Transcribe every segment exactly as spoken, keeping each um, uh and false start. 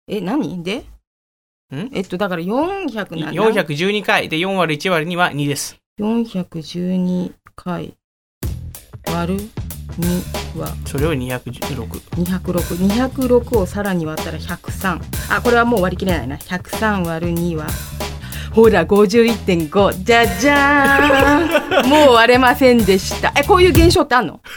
え、何でんえっと、だからよんひゃくなんだよんひゃくじゅうにかいでよんわるいちわるにはにです。 よんひゃくじゅうにかい割るにはそれをにひゃくろく。 にひゃくろく。にひゃくろくをさらに割ったらひゃくさん。あ、これはもう割り切れないな。ひゃくさん割るにはほら ごじゅういってんご。じゃじゃーん。もう割れませんでした。え、こういう現象ってあんの？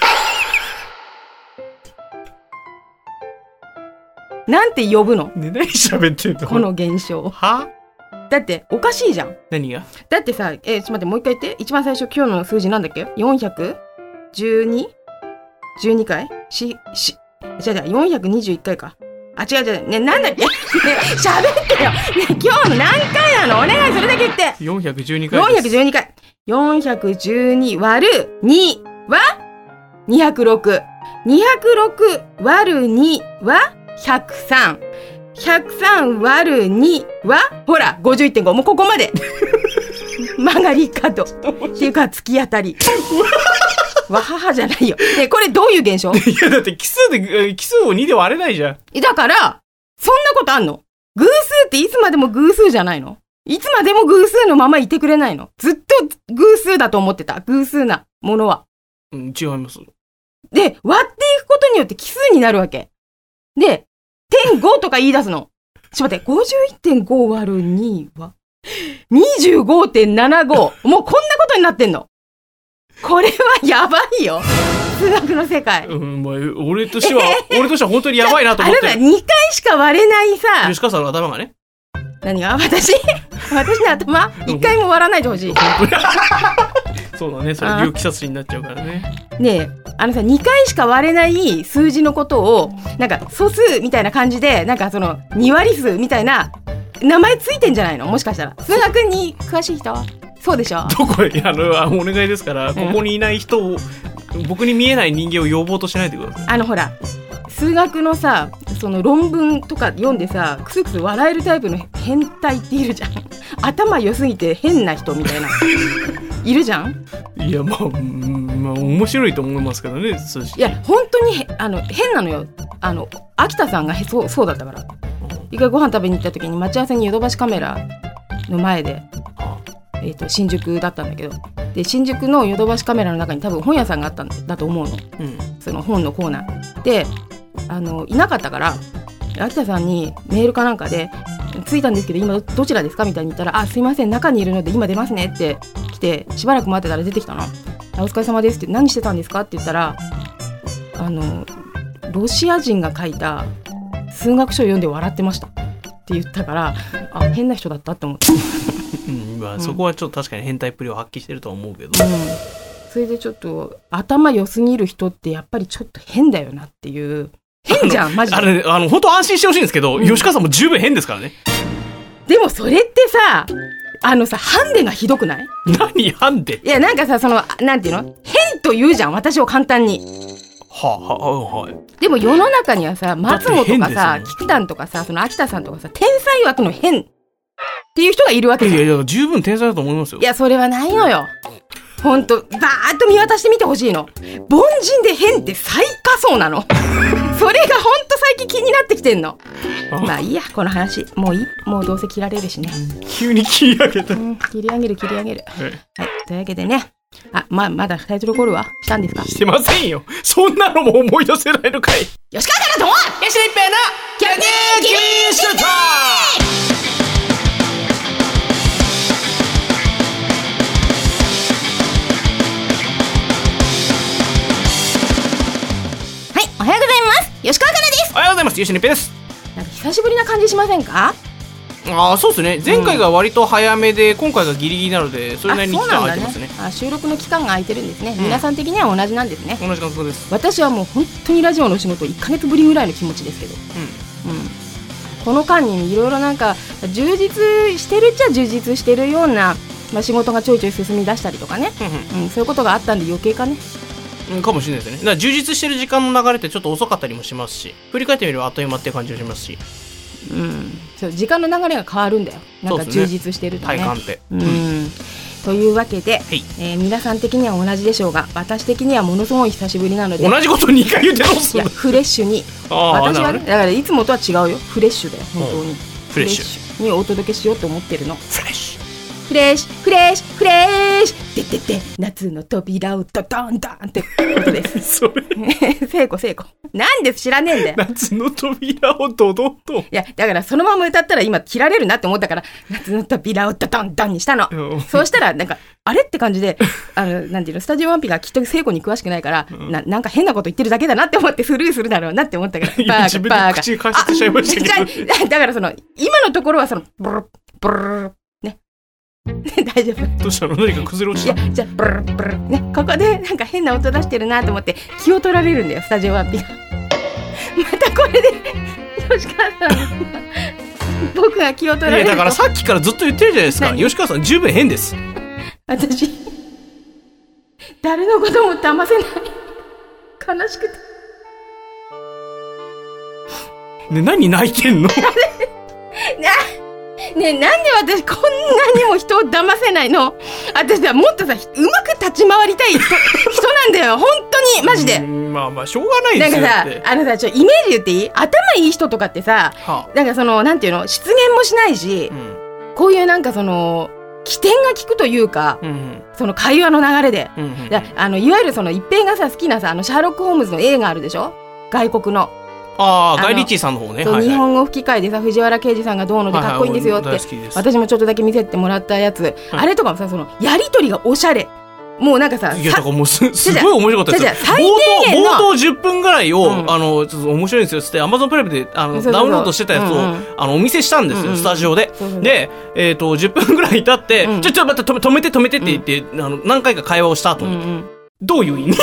なんて呼ぶの？ ね、何喋ってんの？ この現象。 は？ だっておかしいじゃん。 何が？ だってさ、えー、ちょっと待って、もう一回言って。一番最初今日の数字なんだっけ？ よんひゃくじゅうに？ じゅうにかい？し、し、じゃじゃよんひゃくにじゅういっかいか。あ、違う違う。ね、なんだっけ？ね、喋ってよ。ね、今日の何回なの？お願い、それだけ言って。 よんひゃくじゅうにかいです。 よんひゃくじゅうにかい。よんひゃくじゅうに割るにはにひゃくろく。にひゃくろく割るにはひゃくさん。ひゃくさん割るにはほら ごじゅういってんご。もうここまで。曲がり角っていうか突き当たり。わははじゃないよ。で、これどういう現象？ いや、だって奇数で、奇数をにで割れないじゃん。 だから、そんなことあんの？偶数っていつまでも偶数じゃないの？いつまでも偶数のままいてくれないの？ずっと偶数だと思ってた。偶数なものは。 うん、違います。 で、割っていくことによって奇数になるわけ。で、点ごとか言い出すの。ちょっと待って、ごじゅういってんご割るにはにじゅうごてんななご。もうこんなことになってんの。これはやばいよ。数学の世界。 うん、まあ、俺としては、俺としては本当にやばいなと思って。 あなたにかいしか割れないさ。 吉川さんの頭がね。 何が？私私の頭いっかいも割らないでほしい。 そうだね、それ猟奇殺人になっちゃうからね。 ねえ、あのさ、にかいしか割れない数字のことをなんか素数みたいな感じで、なんかそのに割数みたいな名前ついてんじゃないの？もしかしたら数学に詳しい人はそうでしょ？ どこへ、あの、お願いですから、ここにいない人を、僕に見えない人間を呼ぼうとしないでください。 あのほら、数学のさ、その論文とか読んでさ、クスクス笑えるタイプの変態っているじゃん。頭良すぎて変な人みたいないるじゃん。 いや、まあ、まあ、面白いと思いますけどね、数字。 いや、本当にあの変なのよ。あの秋田さんがへそうそうだったから。一回ご飯食べに行った時に待ち合わせにヨドバシカメラの前で、えーと、新宿だったんだけど、で新宿のヨドバシカメラの中に多分本屋さんがあったんだと思うの、うん、その本のコーナーで、あのいなかったから秋田さんにメールかなんかで着いたんですけど今 ど, どちらですかみたいに言ったら、あ、すいません中にいるので今出ますねって来て、しばらく待ってたら出てきたの。お疲れ様ですって、何してたんですかって言ったら、あのロシア人が書いた数学書を読んで笑ってましたって言ったから、あ、変な人だったって思って。 うんまあ、そこはちょっと確かに変態っぷりを発揮してるとは思うけど、 うん、それでちょっと頭良すぎる人ってやっぱりちょっと変だよなっていう。変じゃんマジで。 あれ、あの本当安心してほしいんですけど、うん、吉川さんも十分変ですからね。 でもそれってさ、あのさ、ハンデがひどくない？ 何ハンデ？ いや、なんかさ、そのなんていうの、変と言うじゃん、私を簡単に。 はあ、はあ、はい。 でも世の中にはさ、松本とかさ、菊田とかさ、その秋田さんとかさ、天才枠の変っていう人がいるわけじゃん。 いやいや、十分天才だと思いますよ。 いや、それはないのよ。ほんと、バーッと見渡してみてほしいの。凡人で変って最下層なの。それがほんと最近気になってきてんの。まあいいや、この話。もういい。もうどうせ切られるしね。 急に切り上げた。うん、 切り上げる、切り上げる。はい。はい、というわけでね。あ、ま、まだタイトルコールはしたんですか？ してませんよ。そんなのも思い出せないのかい。 吉川からとも吉田一平のキャキキーシュート。 はい、おはようございます。吉川からです。 おはようございます。吉田一平です。 なんか久しぶりな感じしませんか？ ああ、そうですね。前回が割と早めで、うん、今回がギリギリなので、それなりに期間空いてますね。 あ、収録の期間が空いてるんですね、うん、皆さん的には同じなんですね。 同じ感覚です。 私はもう本当にラジオの仕事いっかげつぶりぐらいの気持ちですけど、うんうん、この間にいろいろなんか充実してるっちゃ充実してるような、まあ、仕事がちょいちょい進み出したりとかね、うんうん、そういうことがあったんで余計かね、 うん、かもしれないですね。だから充実してる時間の流れってちょっと遅かったりもしますし、振り返ってみればあっという間って感じがしますし、 うん、そう時間の流れが変わるんだよ。なんか充実してるとね、 体感って、 うん、 というわけで、 はい、 えー、皆さん的には同じでしょうが、私的にはものすごい久しぶりなので、 同じことにかい言ってどうすんの。 いやフレッシュに私はね、だからいつもとは違うよ。フレッシュだよ本当に、 フレッシュにお届けしようと思ってるの。 フレッシュフレッシュフレッシュフレッシュででで夏の扉をドドンドンってことですそれ聖子聖子なんで知らねえんだよ。 夏の扉をドドンと。いやだからそのまま歌ったら今切られるなって思ったから、夏の扉をドドンドンにしたの。そうしたらなんかあれって感じで、あのなんていうの、スタジオワンピがきっと聖子に詳しくないから、うん、な, なんか変なこと言ってるだけだなって思ってスルーするだろうなって思ったからバ自分で口に解説しちゃいましたけどだからその今のところはそのブルブルね大丈夫。 どうしたの？何か崩れ落ちた？ いやじゃあブルブルね、ここでなんか変な音出してるなと思って気を取られるんだよスタジオワンピがまたこれで吉川さん僕が気を取られる。 いやだからさっきからずっと言ってるじゃないですか。吉川さん十分変です。 私誰のことも騙せない悲しくてね、何泣いてんのなねえ、なんで私こんなにも人を騙せないの？私はもっとさ、うまく立ち回りたい 人, 人なんだよ本当にマジで。 まあまあしょうがないですよ。 なんかさ、あのさ、ちょイメージ言っていい？頭いい人とかってさ、はあ、なんかそのなんていうの、失言もしないし、うん、こういうなんかその起点が効くというか、うんうん、その会話の流れで、うんうんうん、あのいわゆるその一平がさ好きなさ、あのシャーロック・ホームズの映画あるでしょ、外国の。 ああ、ガイ・リッチーさんの方ね。 そう、はいはい、日本語吹き替えでさ、藤原啓治さんがどうのでかっこいいんですよって、はいはい、私もちょっとだけ見せてもらったやつ、はい、あれとかもさ、そのやりとりがおしゃれ。もうなんかさ、 いやだからもう す, すごい面白かったですよ。 最低限の冒頭、冒頭じゅっぷんぐらいを、うん、あのちょっと面白いんですよって Amazon プライムであのそうそうそうダウンロードしてたやつを、うんうん、あのお見せしたんですよ、うんうん、スタジオで。そうそうで、えっ、ー、とじゅっぷんぐらい経って、うん、ちょちょ待って止めて止めてって言って、うん、あの何回か会話をした後に、うんうん、どういう意味いやだ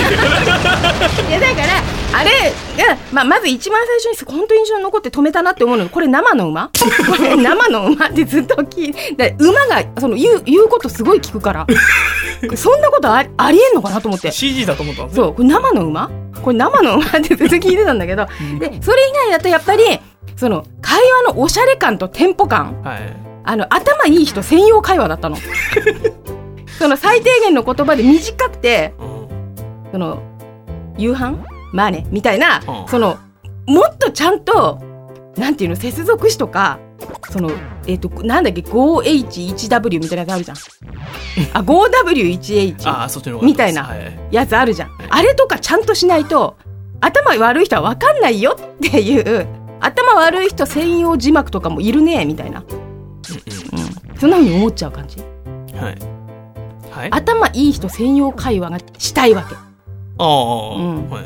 からあれが、まあ、まず一番最初に本当に印象に残って止めたなって思うのが、これ生の馬これ生の馬ってずっと聞いて、馬がその 言, う言うことすごい聞くからそんなこと あ, ありえんのかなと思ってシージー だと思ったんですよ。 そう、これ生の馬これ生の馬ってずっと聞いてたんだけど、うん、でそれ以外だとやっぱりその会話のおしゃれ感とテンポ感、はい、あの頭いい人専用会話だったのその最低限の言葉で短くて、うん、その夕飯まあねみたいな、うん、そのもっとちゃんとなんていうの、接続詞とかそのえっ、ー、となんだっけ ごエイチワンダブリュー みたいなやつあるじゃんあ ごダブリューワンエイチ あそっちのみたいなやつあるじゃん、はい、あれとかちゃんとしないと頭悪い人は分かんないよっていう、頭悪い人専用字幕とかもいるねみたいな、うんうん、そんな風に思っちゃう感じ、はいはい、頭いい人専用会話がしたいわけ。ああ、うんはい、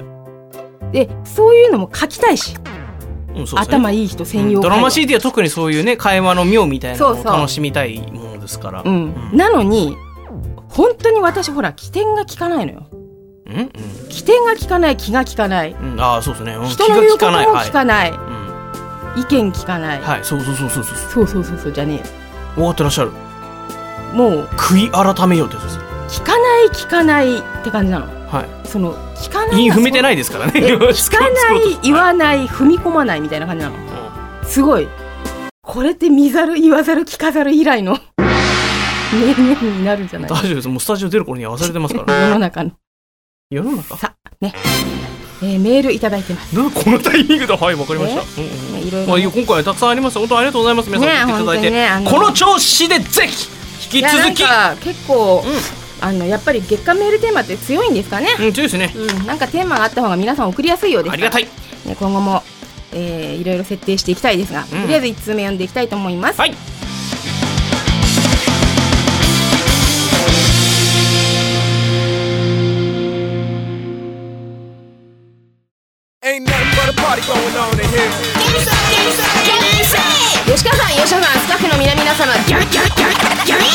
でそういうのも書きたいし、うん、そうですね、頭いい人専用会話、うん、ドラマ シーディー は特にそういうね会話の妙みたいなのを楽しみたいものですから。 そうそう、うんうん、なのに本当に私ほら起点が効かないのよ。うんうん、起点が効かない、気が利かない、うん、あそうですね、人の言うことも聞かない、はい、意見聞かない、 はい、そうそうそうそうそうそうそうそうじゃねえ分かってらっしゃる。 もう悔い改めようってやつです。 聞かない聞かないって感じなの。はい、その聞かない、 踏めてないですからね聞かない言わない、はい、踏み込まないみたいな感じなの、うん、すごいこれって見ざる言わざる聞かざる以来の名言になるんじゃない。 大丈夫です、もうスタジオ出る頃には忘れてますから世の中の世の中さね、えー、メールいただいてます。 なこのタイミングではいわかりました、うんうん、いろいろ、まあ、今回はたくさんあります。本当ありがとうございます。皆さん聞いていただいて、ねね、この調子でぜひ引き続き。いやなんか結構、うんあのやっぱり月間メールテーマって強いんですかね。 うん、強いですね、 うん、なんかテーマがあった方が皆さん送りやすいようです。 ありがたい、 ね、今後も、えー、いろいろ設定していきたいですが、うん、とりあえずいちつめ読んでいきたいと思います。はい。吉川さん、吉川さん、スタッフの皆々様、ギャギャギャギャギャ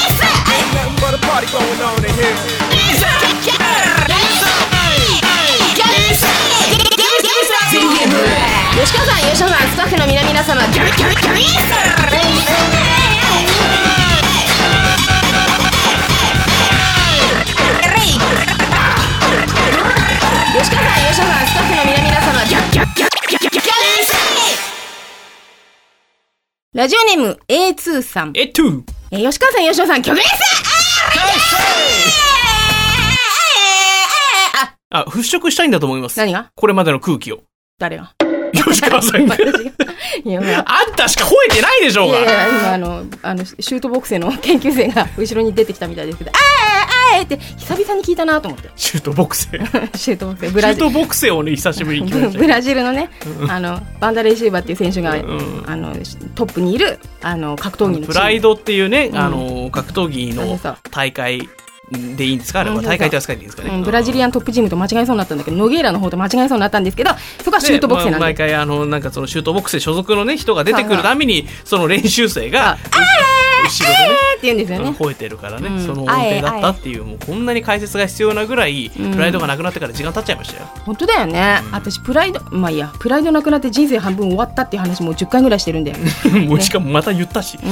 吉川さん、吉川さん、スタッフの皆々様、ギャギャギャ吉川さん、吉川さん、スタッフの皆々様、ギャギャギャギャギャギャラジオネーム エーツー さん。 エーツー。 えー、吉川さん、吉川さん、曲です。 あ、払拭したいんだと思います。 何が？ これまでの空気を。 誰が？ 吉川さんが。いや、まあ、あんたしか吠えてないでしょうが。 いやいや、今あの、あの、シュートボクセの研究生が後ろに出てきたみたいですけど、あーあーって久々に聞いたなと思って。 シュートボクセ。 シュートボクセ。ブラジル。シュートボクセをね、久しぶりに聞きました。 ブラジルのね、あの、バンダレイシーバーっていう選手が、うん、あの、トップにいる、あの、格闘技のチーム。 プライドっていうね、あの、格闘技の大会。でいいんですか、あれは大会って扱いでいいんですかね、 うん、ブラジリアントップチームと間違えそうになったんだけど、ノゲーラの方と間違えそうになったんですけど、そこはシュートボクセなんで、 まあ、毎回あのなんかそのシュートボクセ所属の、ね、人が出てくるためにその練習生が後ろでねって言うんですよね、 吠えてるからね、うん、その音程だったっていう、もうこんなに解説が必要なぐらいプライドがなくなってから時間経っちゃいましたよ、 うん、本当だよね、うん、私プライドまあいいやプライドなくなって人生半分終わったっていう話もうじゅっかいぐらいしてるんでもうしかもまた言ったし、 うん、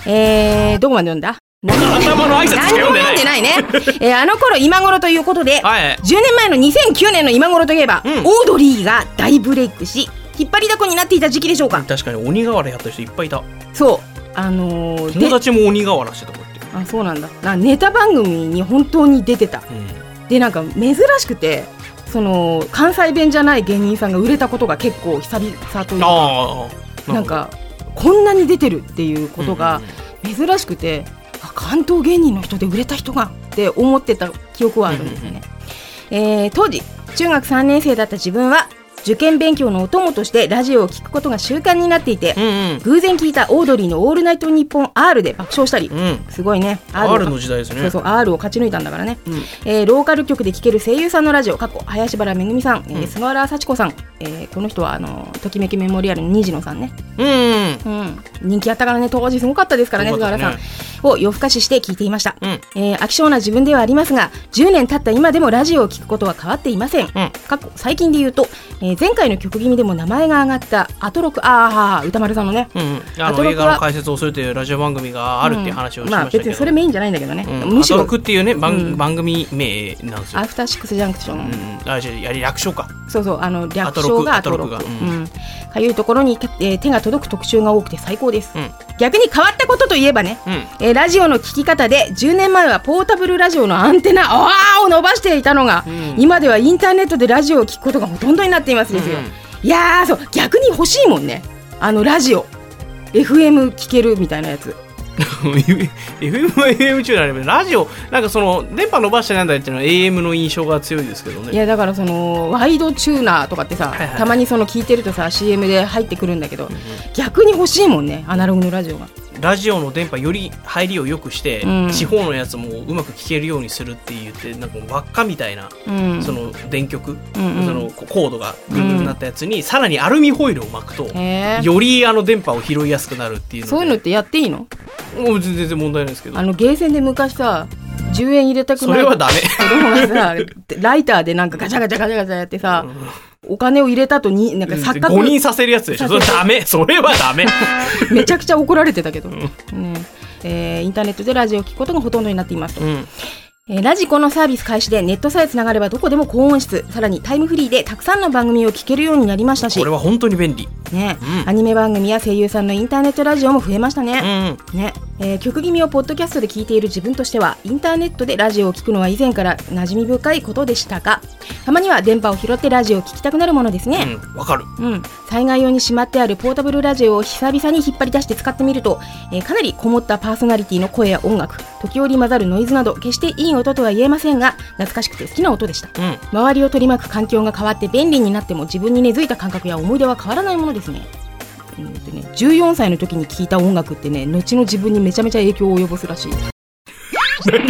えー、どこまで読んだ？ 頭の挨拶しか読んでない。 何も読んでないね。えー、あの頃今頃ということで、はい、じゅうねんまえのにせんきゅうねんの今頃といえば、うん、オードリーが大ブレイクし引っ張りだこになっていた時期でしょうか。 確かに鬼瓦やった人いっぱいいた。 そうあのー、 友達も鬼瓦してたもんって。 あ、そうなんだ。なネタ番組に本当に出てた、うん、でなんか珍しくてその関西弁じゃない芸人さんが売れたことが結構久々というか、あー、なんかこんなに出てるっていうことが珍しくて、うんうんうん、関東芸人の人で売れた人がって思ってた記憶はあるんですよね、えー、当時中学さんねん生だった自分は受験勉強のお供としてラジオを聞くことが習慣になっていて、うんうん、偶然聞いたオードリーのオールナイトニッポン R で爆笑したり、うん、すごいね R, R の時代ですね。 そうそう R を勝ち抜いたんだからね、うん、えー、ローカル局で聞ける声優さんのラジオ過去林原めぐみさん、うん、えー、菅原幸子さん、えー、この人はあのときめきメモリアルの虹野さんね、うんうんうん、人気あったからね、当時すごかったですからね、菅原さんを夜更かしして聞いていました、うん、えー、飽き性な自分ではありますがじゅうねん経った今でもラジオを聞くことは変わっていません、うん、過去最近で言うと、えー、前回の曲気味でも名前が上がったアトロク、あー歌丸さんのね、うんうん、 あの映画の解説をするというラジオ番組があるっていう話をしましたけど、うん、まあ、別にそれメインじゃないんだけどね、 うん、むしろアトロクっていうね、うん、番組名なんですよ。 アフターシックスジャンクション、 うん、あじゃあやり略称か。 そうそう、あの略称がアトロク、かゆいところに、えー、手が届く特集が多くて最高です、うん、逆に変わったことといえばね、うん、えー、ラジオの聞き方でじゅうねんまえはポータブルラジオのアンテナあーを伸ばしていたのが、うん、今ではインターネットでラジオを聞くことがほとんどになっていますですよ、うん、いやー、そう逆に欲しいもんね、あのラジオ エフエム 聞けるみたいなやつエフエム は エフエム 中であればラジオなんかその電波伸ばしてなんだっていうのは エーエム の印象が強いですけどね。 いやだからそのワイドチューナーとかってさ、はいはい、たまにその聞いてるとさ シーエム で入ってくるんだけど、うんうん、逆に欲しいもんね、アナログのラジオが。 ラジオの電波より入りを良くして、うん、地方のやつもうまく聞けるようにするって言ってなんか輪っかみたいな、うん、その電極、うんうん、そのコードがぐるぐるなったやつに、うん、さらにアルミホイルを巻くとよりあの電波を拾いやすくなるっていうので。 そういうのってやっていいの？ もう全然問題ないですけど、 あのゲーセンで昔さじゅうえん入れたくないそれはダメ子供がさライターでなんかガチャガチャガチャガチャやってさ、うん、お金を入れたとになんか錯覚誤認させるやつでしょ。それダメ、それはダメめちゃくちゃ怒られてたけど、うん、ねえー、インターネットでラジオを聞くことがほとんどになっていますと、うん、えー、ラジコのサービス開始でネットさえつながればどこでも高音質、さらにタイムフリーでたくさんの番組を聞けるようになりましたし、 これは本当に便利、 ね、うん、アニメ番組や声優さんのインターネットラジオも増えましたね、うんねえー、曲気味をポッドキャストで聞いている自分としてはインターネットでラジオを聞くのは以前から馴染み深いことでしたが、たまには電波を拾ってラジオを聞きたくなるものですね。 うん、わかる、うん、 災害用にしまってあるポータブルラジオを久々に引っ張り出して使ってみると、えー、かなりこもったパーソナリティの声や音楽、時折混ざるノイズなど決していい音とは言えませんが懐かしくて好きな音でした、うん、周りを取り巻く環境が変わって便利になっても自分に根付いた感覚や思い出は変わらないものですね。うんとね、じゅうよんさいの時に聴いた音楽ってね、後の自分にめちゃめちゃ影響を及ぼすらしい。 何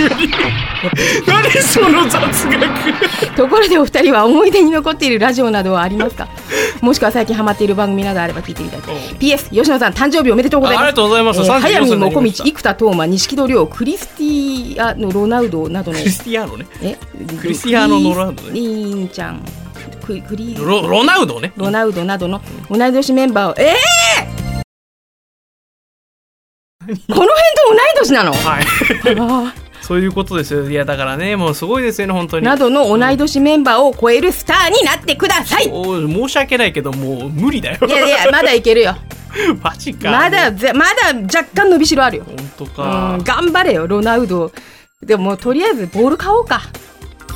その雑学ところでお二人は思い出に残っているラジオなどはありますか？もしくは最近ハマっている番組などあれば聞いてみたい。 ピーエス 吉野さん誕生日おめでとうございます。 ありがとうございます、えー、 早見もこみち、生田斗真、錦戸亮、クリスティアのロナウドなどのクリスティアーノねえクリスティアーノロナウドねクリーンちゃんククリロ, ロナウドねロナウドなどの同い年メンバーをえーこの辺と同い年なの？ はい。そういうことですよ。いやだからね、もうすごいですよね本当に。 などの同い年メンバーを超えるスターになってください。 うん、申し訳ないけどもう無理だよ。 いやいやまだいけるよ。 マジか。 まだまだ若干伸びしろあるよ。 本当か。 うん、頑張れよロナウド。でももうとりあえずボール買おうか。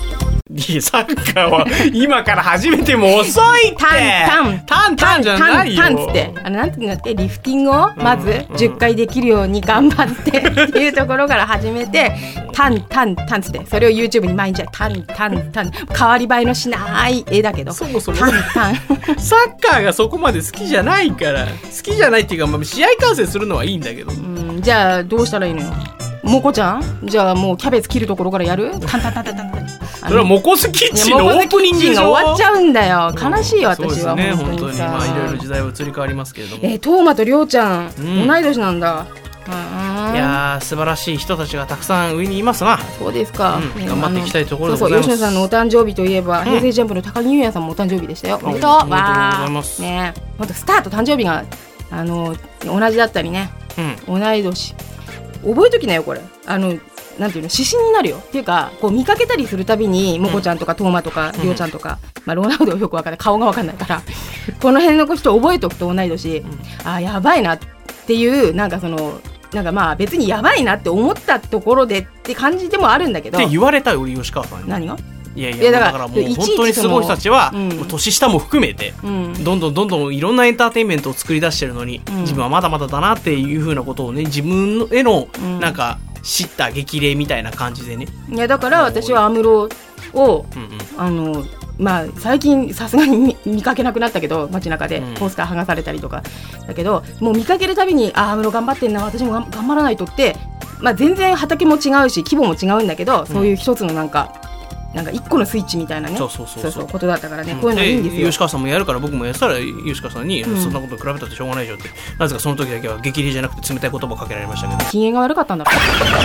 いや、サッカーは今から始めても遅いって。 タンタンタンじゃないよ。 タンタンつってあのなんていうんだってリフティングをまずじゅっかいできるように頑張ってっていうところから始めてタンタンタンつってそれを YouTube に毎日タンタンタン変わり映えのしない絵だけどそもそもタンタンサッカーがそこまで好きじゃないから好きじゃないっていうか、まあ、試合観戦するのはいいんだけど、 うんじゃあどうしたらいいのよもこちゃんじゃあもうキャベツ切るところからやるタンタンタンタンタンタンそれはモコスキッチンのオープニングでしょ。 終わっちゃうんだよ悲しいよ、うん、私はそうですね本当にさ本当にまあいろいろ時代は移り変わりますけれども、 えー、トーマとりょうちゃん、 うん、 同い年なんだ。 いやー素晴らしい人たちがたくさん上にいますな。 そうですか、 うん、頑張っていきたいところでございます。 そうそう吉野さんのお誕生日といえば、うん、平成ジャンプの高木優也さんもお誕生日でしたよ。おめでとう。 おめでとうございます。 ね本当スターと誕生日があの同じだったりね、うん、同い年覚えときなよこれあのなんていうの指針になるよっていうかこう見かけたりするたびにもこちゃんとかトーマとかりょうちゃんとか、まあ、ロナウドはよく分かんない顔が分かんないからこの辺の人覚えとくと同い年、うん、あやばいなっていうなんかそのなんかまあ別にやばいなって思ったところでって感じでもあるんだけどって言われたよ吉川さんに。 何がいやいや、いやだから、だからもう本当にすごい人たちは、うん、年下も含めて、うん、どんどんどんどんいろんなエンターテインメントを作り出してるのに、うん、自分はまだまだだなっていう風なことをね自分へのなんか知った激励みたいな感じでね。 いやだから私は安室を、うんうん、あのまあ最近さすがに 見, 見かけなくなったけど街中でポスター剥がされたりとかだけど、もう見かけるたびにあ安室頑張ってんな私も頑張らないとって、まあ、全然畑も違うし規模も違うんだけど、うん、そういう一つのなんかなんか一個のスイッチみたいなねそうそうそうそうそうそうことだったからね、うん、こういうのいいんですよ。 吉川さんもやるから僕もやったら吉川さんに、うん、そんなこと比べたってしょうがないでしょって、なぜかその時だけは激励じゃなくて冷たい言葉をかけられましたけど機嫌が悪かったんだろ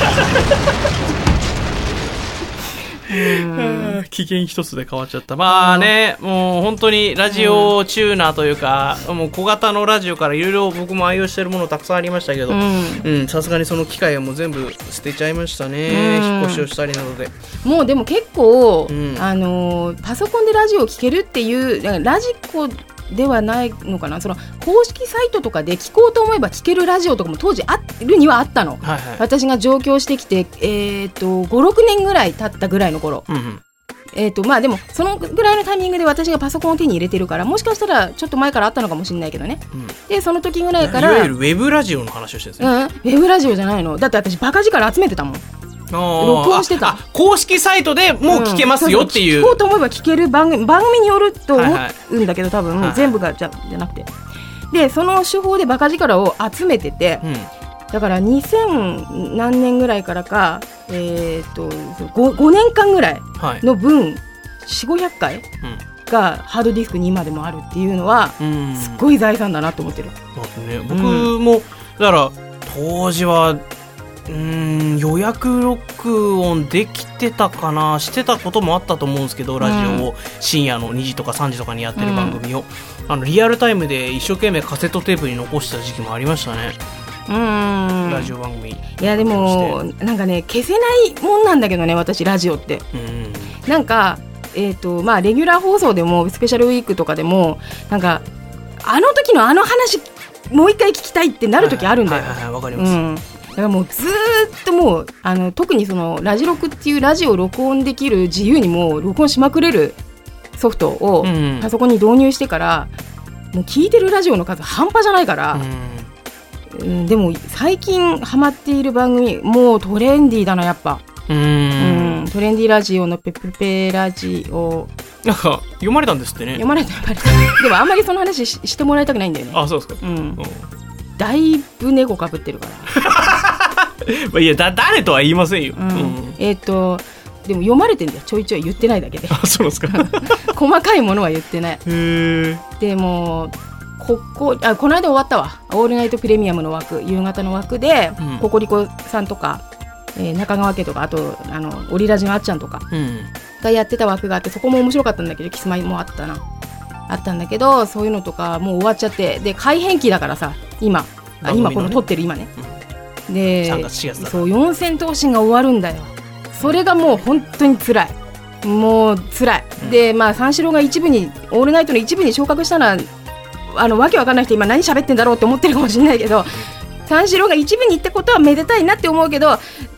うん機嫌一つで変わっちゃった。まあね、うん、もう本当にラジオチューナーというか、うん、もう小型のラジオからいろいろ僕も愛用してるものたくさんありましたけど、さすがにその機械はもう全部捨てちゃいましたね、うん、引っ越しをしたりなどで。 もうでも結構、うん、あのパソコンでラジオを聴けるっていうラジコではないのかな、その公式サイトとかで聞こうと思えば聞けるラジオとかも当時あるにはあったの、はいはい、私が上京してきて、えー、とごろくねんぐらい経ったぐらいの頃、うんうんえーとまあ、でもそのぐらいのタイミングで私がパソコンを手に入れてるからもしかしたらちょっと前からあったのかもしれないけどね、うん、でその時ぐらいからいわゆるウェブラジオの話をしてるんですね、 うん、ウェブラジオじゃないのだって私バカ力集めてたもん、録音してた。 公式サイトでもう聞けますよっていう、うん、 そうそう聞こうと思えば聞ける番組、番組によると思うんだけど、はいはい、多分、はいはい、全部がじゃ、じゃなくてでその手法でバカ力を集めてて、うん、だからにせん何年ぐらいからか、えー、と 5, ごねんかんぐらいの分、はい、よんひゃくごひゃっかいがハードディスクに今でもあるっていうのは、うん、すっごい財産だなと思ってる、 うんね、僕も、うん、だから当時はうーん予約録音できてたかなしてたこともあったと思うんですけどラジオを、うん、深夜のにじとかさんじとかにやってる番組を、うん、あのリアルタイムで一生懸命カセットテープに残した時期もありましたね。うーんラジオ番組いやでもなんかね消せないもんなんだけどね私ラジオってうんなんかえーとまあレギュラー放送でもスペシャルウィークとかでもなんかあの時のあの話もう一回聞きたいってなる時あるんだよ。 はいはいはいわかります、うんだからもうずーっともうあの特にそのラジロクっていうラジオを録音できる自由にもう録音しまくれるソフトをパソコンに導入してから、うん、もう聞いてるラジオの数半端じゃないから、うん、でも最近ハマっている番組もうトレンディーだなやっぱうんうんトレンディーラジオのペペペラジオなんか読まれたんですってね。 読まれた読まれたでもあんまりその話 し, してもらいたくないんだよね。 あそうですか、うんうんだいぶ猫かぶってるからいやだ誰とは言いませんよ、うんうん、 えっ、ー、とでも読まれてんだよちょいちょい言ってないだけであそうですか細かいものは言ってない。 へでもここあこの間終わったわオールナイトプレミアムの枠夕方の枠で、うん、ココリコさんとか、えー、中川家とかあとあのオリラジのあっちゃんとかがやってた枠があってそこも面白かったんだけどキスマイもあったなあったんだけどそういうのとかもう終わっちゃってで改編期だからさ今あ今この撮ってる今ね、うん、でさんがつしがつだそう四千頭身が終わるんだよ。それがもう本当に辛いもう辛い、うん、でまあ三四郎が一部にオールナイトの一部に昇格したのはあのわけわかんない人今何喋ってんだろうって思ってるかもしれないけど三四郎が一部にってことはめでたいなって思うけど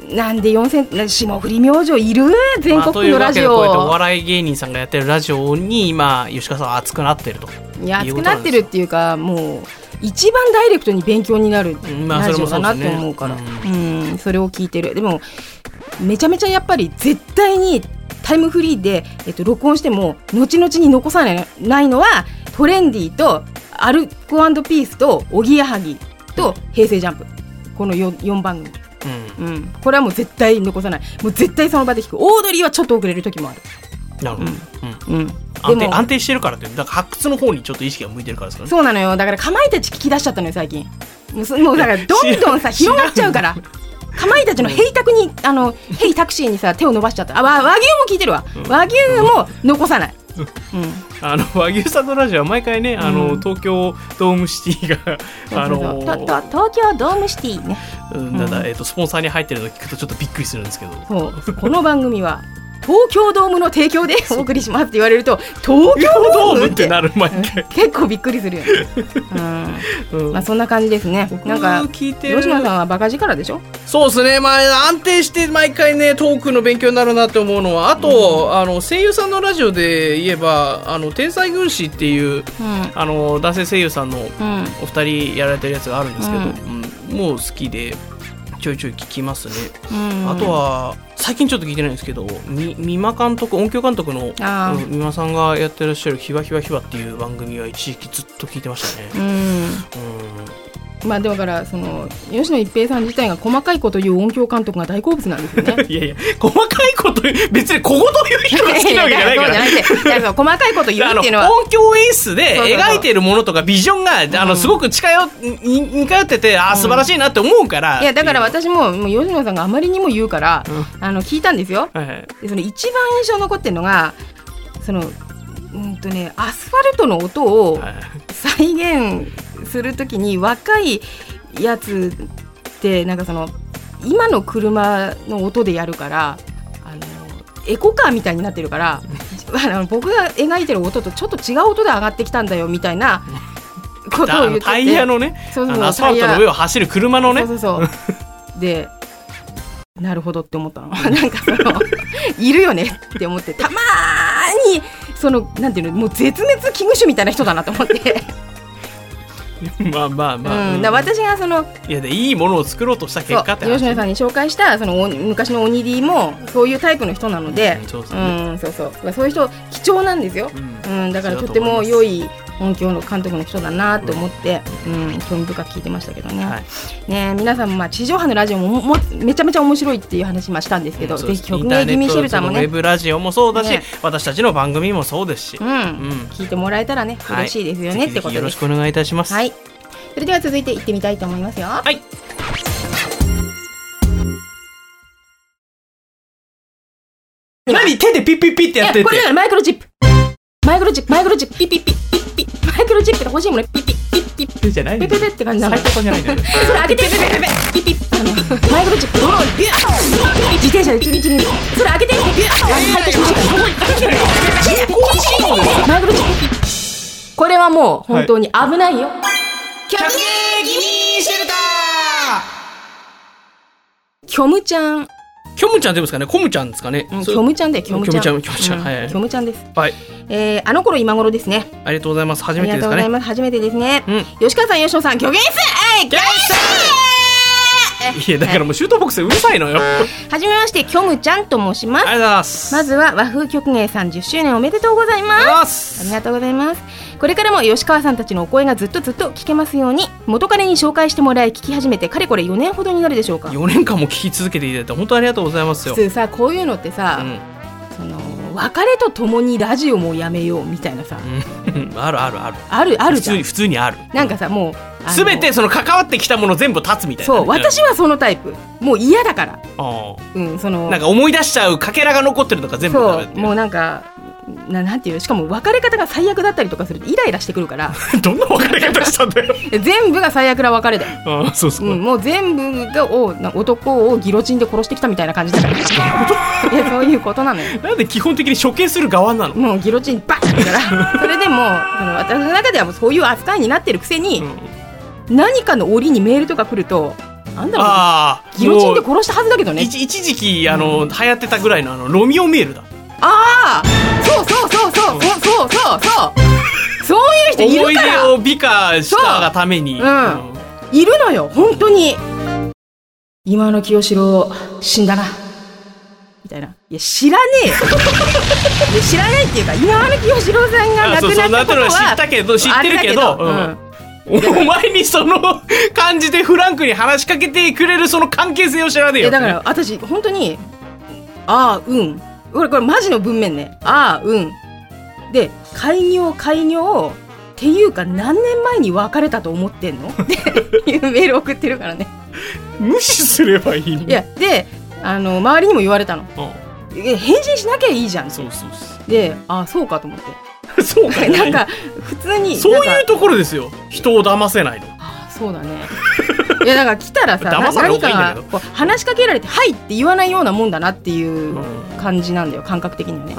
なんでよんせん霜降り明星いる全国のラジオ、 まあ、というわけでこうやってお笑い芸人さんがやってるラジオに今吉川さんは熱くなってると。 いや熱くなってるっていうかもう一番ダイレクトに勉強になるラジオだなって思うから、まあ そ, う、ねうんうん、それを聞いてる。でもめちゃめちゃやっぱり絶対にタイムフリーで、えっと、録音しても後々に残さないのはトレンディとアルコ&ピースとおぎやはぎと平成ジャンプ、この 4, よんばん組、うんうん、これはもう絶対残さない。もう絶対その場で聞く。オードリーはちょっと遅れる時もある。 なるほど、うんうん、安, 定安定してるからってだから発掘の方にちょっと意識が向いてるからですかね。 そうなのよ。だからかまいたち聞き出しちゃったのよ最近。もう, もうだからどんどんさ広がっちゃうからかまいたちのヘイタクにあのヘイタクシーにさ手を伸ばしちゃった。あ和牛も聞いてるわ、うん、和牛も残さない、うん、 あの和牛さんのラジオは毎回ね、うん、あの東京ドームシティがあのとと東京ドームシティね、 うん、だから、えーと、スポンサーに入ってるのを聞くとちょっとびっくりするんですけど、 そうこの番組は東京ドームの提供でお送りしますって言われると東京ドーム っ, ってなる毎回結構びっくりするよね、うんうんまあ、そんな感じですね。なんか吉野さんはバカ力でしょ。 そうですね、まあ、安定して毎回ねトークの勉強になるなって思うのはあと、うん、あの声優さんのラジオで言えばあの天才軍師っていう、うん、あの男性声優さんのお二人やられてるやつがあるんですけど、うんうん、もう好きでちょいちょい聞きますね、うん、あとは最近ちょっと聞いてないんですけどみ美馬監督音響監督の美馬さんがやってらっしゃるひわひわひわっていう番組は一時期ずっと聞いてましたね。うん、うんまあでもからその吉野一平さん自体が細かいこと言う音響監督が大好物なんですよね。 いやいや細かいこと別に小言言う人が好きなわけじゃないから。いやいやそうじゃなくて細かいこと言うっていうのは音響演出で描いてるものとかビジョンがあのすごく近よ似通っててあ素晴らしいなって思うから、うん、いやだから私ももう吉野さんがあまりにも言うから、うん、あの聞いたんですよ、はいはい、でその一番印象残ってるのがそのうんとねアスファルトの音を再現するときに若いやつってなんかその今の車の音でやるからあのエコカーみたいになってるからあの僕が描いてる音とちょっと違う音で上がってきたんだよみたいなことを言っててタイヤのねそうそうアスファルトの上を走る車のねそうそうそうでなるほどって思ったのなんかそのいるよねって思ってたまーにそのなんていうのもう絶滅危惧種みたいな人だなと思ってまあまあまあ、 うん、だ私がそのいやでいいものを作ろうとした結果って吉野さんに紹介したその昔の鬼 D もそういうタイプの人なので、うん、そうそう、うん、そうそうそういう人貴重なんですよ、うんうん、だからとても良い音響の監督の人だなと思って、うんうん、興味深く聞いてましたけどね、はい、ね皆さんもまあ地上波のラジオ も, もめちゃめちゃ面白いっていう話もしたんですけど、うん、ぜひ曲名気味シェルターもねウェブラジオもそうだし、ね、私たちの番組もそうですし、 うんうん、聞いてもらえたらね嬉しいですよね、はい、ってことです。 よろしくお願いいたします。 はい、それでは続いていってみたいと思いますよ。 はい。何手でピッピッピッってやってて。 これだからマイクロチップ。マイクロチップマイクロチップピッピッピッピッピッマイクロチップって欲しいもんねピッピッピッピッピッじゃない。 ピッピッピッって感じだから。 最高じゃないんだよ。 それ開けてピッピッピッピッピッあのマイクロチップドローンビュー自転車でチリチリそれ開けてビュー入ってしまうマイクロチップこれはもう本当に危ないよ。 曲芸気味シェルターキョムちゃんキョムちゃんって言うんですかねコムちゃんですかね、 うん、キョムちゃんでキョムちゃんキョムちゃんキョムちゃん、うんはいはい、 キョムちゃんです、 はいえー、あの頃今頃ですね。 ありがとうございます。初めてですかね。ありがとうございます。 初めてですね、うん、吉川さん吉野さん虚言数えい虚言数いやだからもうシュートボックスうるさいのよはじめましてキョムちゃんと申します。 ありがとうございます。 まずは和風曲芸さんじゅっしゅうねんおめでとうございます。ありがとうございます。これからも吉川さんたちのお声がずっとずっと聞けますように元彼に紹介してもらい聞き始めてかれこれよねんほどになるでしょうか。 よねんかんも聞き続けていただいて本当にありがとうございますよ。 普通さこういうのってさ、うん、その別れとともにラジオもやめようみたいなさ、 うん、あるあるあるあるあるじゃん。 普通に普通にある。 なんかさもうすべてその関わってきたもの全部立つみたいな、 ね、そう私はそのタイプもう嫌だからあ、 うん、そのなんか思い出しちゃうかけらが残ってるとか全部ダメってそうもうなんかな, なんていうしかも別れ方が最悪だったりとかするとイライラしてくるからどんな別れ方したんだよ全部が最悪な別れだよ。 あそうそう、 うん、もう全部がを男をギロチンで殺してきたみたいな感じだからいやそういうことなのよ。 なんで基本的に処刑する側なの。 もうギロチンバッてからそれでも私の中ではもうそういう扱いになってるくせに、うん、何かの折にメールとか来るとなんだろう、あギロチンで殺したはずだけどね。 一, 一時期あの、うん、流行ってたぐらいのあのロミオメールだ。 ああそうそうそうそうそうそうそうそういう人いるから、 思い出を美化したがために、うんうん、いるのよ本当に。今の清志郎死んだなみたいな。いや知らねえよいや知らないっていうか、今の清志郎さんが亡くなったことは知ったけど知ってるけど、うん、お前にその感じでフランクに話しかけてくれるその関係性を知らねえよ。 だから私本当にああうんこれこれマジの文面ね。ああうんで開業開業っていうか何年前に別れたと思ってんのっていうメール送ってるからね。 無視すればいいの。 いやであの周りにも言われたの、うん、返信しなきゃいいじゃんって。 そうそうそうであそうかと思ってそうかなんか普通にそういうところですよ、人を騙せないの。 あそうだねいやだから来たらさ騙さない方がいいんだけど、 こう話しかけられてはいって言わないようなもんだなっていう感じなんだよ、感覚的にはね、はい、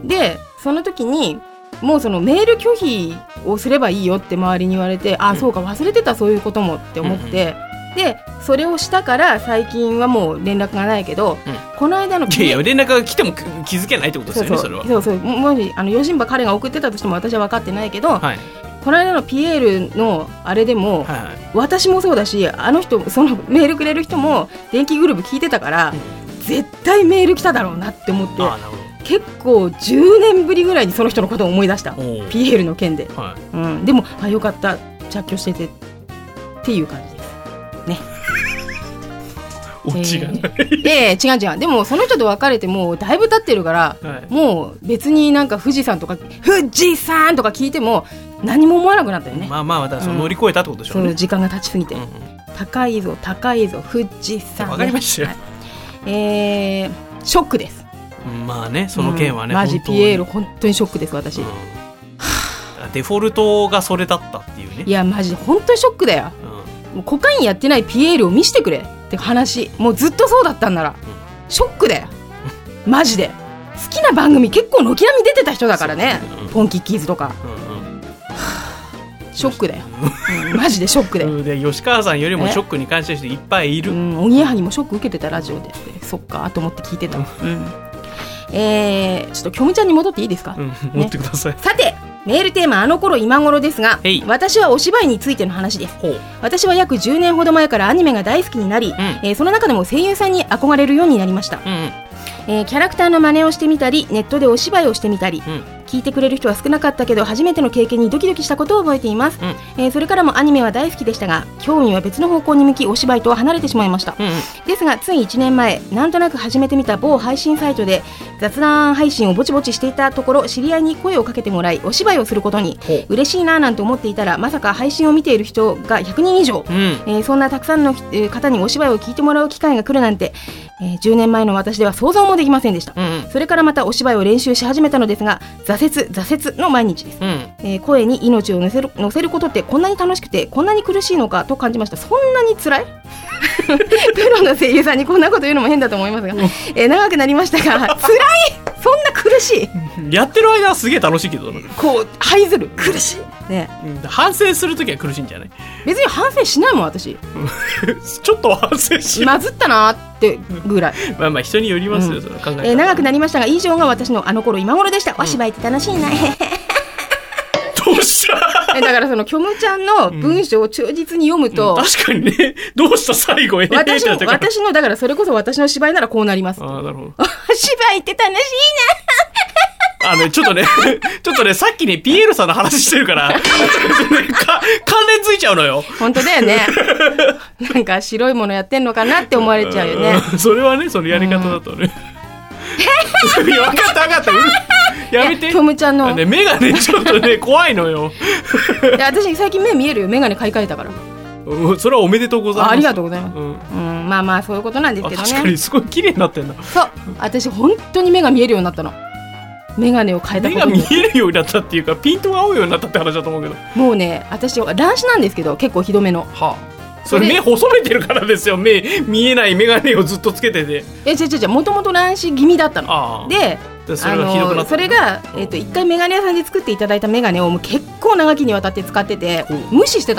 でその時にもうそのメール拒否をすればいいよって周りに言われて、あ、うん、そうか忘れてたそういうこともって思って、うんうん、でそれをしたから最近はもう連絡がないけど、うん、この間のいやいや連絡が来ても気づけないってことですよね。 そうそう、それはそうそう、もしあの用心棒彼が送ってたとしても私は分かってないけど、はい、この間のピエールのあれでも、はいはい、私もそうだしあの人そのメールくれる人も電気グループ聞いてたから、うん、絶対メール来ただろうなって思って、あ、なるほど、結構じゅうねんぶりぐらいにその人のことを思い出した、ピエールの件で、はい、うん、でもあよかった着去しててっていう感じですね。 オチがない、 えー、えー、違う違う。でもその人と別れてもうだいぶ経ってるから、はい、もう別になんか富士山とか富士山とか聞いても何も思わなくなったよね。 まあまあまたその乗り越えたってことでしょうね、うん、 その時間が経ちすぎて、うんうん、高いぞ高いぞ富士山、ね、 わかりましたよ、はい、 えー、ショックです。 まあねその件はね、 うん、マジピエール本当にショックです私、うん、 デフォルトがそれだったっていうね。 いやマジ本当にショックだよ、うん、もうコカインやってないピエールを見せてくれって話。もうずっとそうだったんなら、うん、ショックだよマジで。好きな番組結構軒並み出てた人だからね、うん、ポンキッキーズとか、うんうん、ショックだよ、うん、マジでショックだよ。 で吉川さんよりもショックに関してる人いっぱいいる。 おぎやはぎもショック受けてたラジオで、そっかと思って聞いてた、うん、えー、ちょっとキョムちゃんに戻っていいですか、 うん、戻ってください、 ね、さてメールテーマあの頃今頃ですが、私はお芝居についての話です。私は約じゅうねんほど前からアニメが大好きになり、うん、えー、その中でも声優さんに憧れるようになりました、うんうん、えー、キャラクターの真似をしてみたりネットでお芝居をしてみたり、うん、聞いてくれる人は少なかったけど初めての経験にドキドキしたことを覚えています、うん、えー、それからもアニメは大好きでしたが興味は別の方向に向きお芝居とは離れてしまいました、うんうん、ですがついいちねんまえなんとなく始めてみた某配信サイトで雑談配信をぼちぼちしていたところ知り合いに声をかけてもらいお芝居をすることに嬉しいななんて思っていたらまさか配信を見ている人がひゃくにん以上、うん、えー、そんなたくさんの方にお芝居を聞いてもらう機会が来るなんて、えー、じゅうねんまえの私では想像もできませんでした、うん、それからまたお芝居を練習し始めたのですが挫折挫折の毎日です、うん、えー、声に命を乗せる、乗せることってこんなに楽しくてこんなに苦しいのかと感じました。そんなに辛いプロの声優さんにこんなこと言うのも変だと思いますが、えー、長くなりましたが辛いそんな苦しいやってる間はすげえ楽しいけどこう這いずる苦しい、ね、 うん、反省するときは苦しいんじゃない。 別に反省しないもん私ちょっと反省しまずったなってぐらいまあまあ人によりますよ、うん、その考え方、 えー、長くなりましたが以上が私のあの頃今頃でした、うん、お芝居って楽しいなどうしただからそのキョムちゃんの文章を忠実に読むと、 うんうん、確かにねどうした最後私の私のだからそれこそ私の芝居ならこうなります。 あ、なるほどお芝居って楽しいなあの、ちょっとね、ちょっとね、さっきね、ピエールさんの話してるから、か関連ついちゃうのよ。 本当だよね。なんか白いものやってんのかなって思われちゃうよね。 それはね、そのやり方だとね。いや、分かった分かった。やめて。 キョムちゃんの。 ね、目がね、ちょっとね、怖いのよ。 いや、私最近目見えるよ。眼鏡買い替えたから。 それはおめでとうございます。 あ、ありがとうございます、うんうん、まあまあそういうことなんですけどね。 確かにすごい綺麗になってんだ。 そう、私本当に目が見えるようになったの。眼鏡を変えたことに。 目が見えるようになったっていうかピントが合うようになったって話だと思うけど。 もうね、私乱視なんですけど結構ひどめの、 はあ、それ目細めてるからですよ。目見えない眼鏡をずっとつけてて。 え、違う違う違う、もともと乱視気味だったの。あでそれがひどくなった。 それが、えー、と一回眼鏡屋さんで作っていただいた眼鏡をもう結構長きにわたって使ってて無視してたの。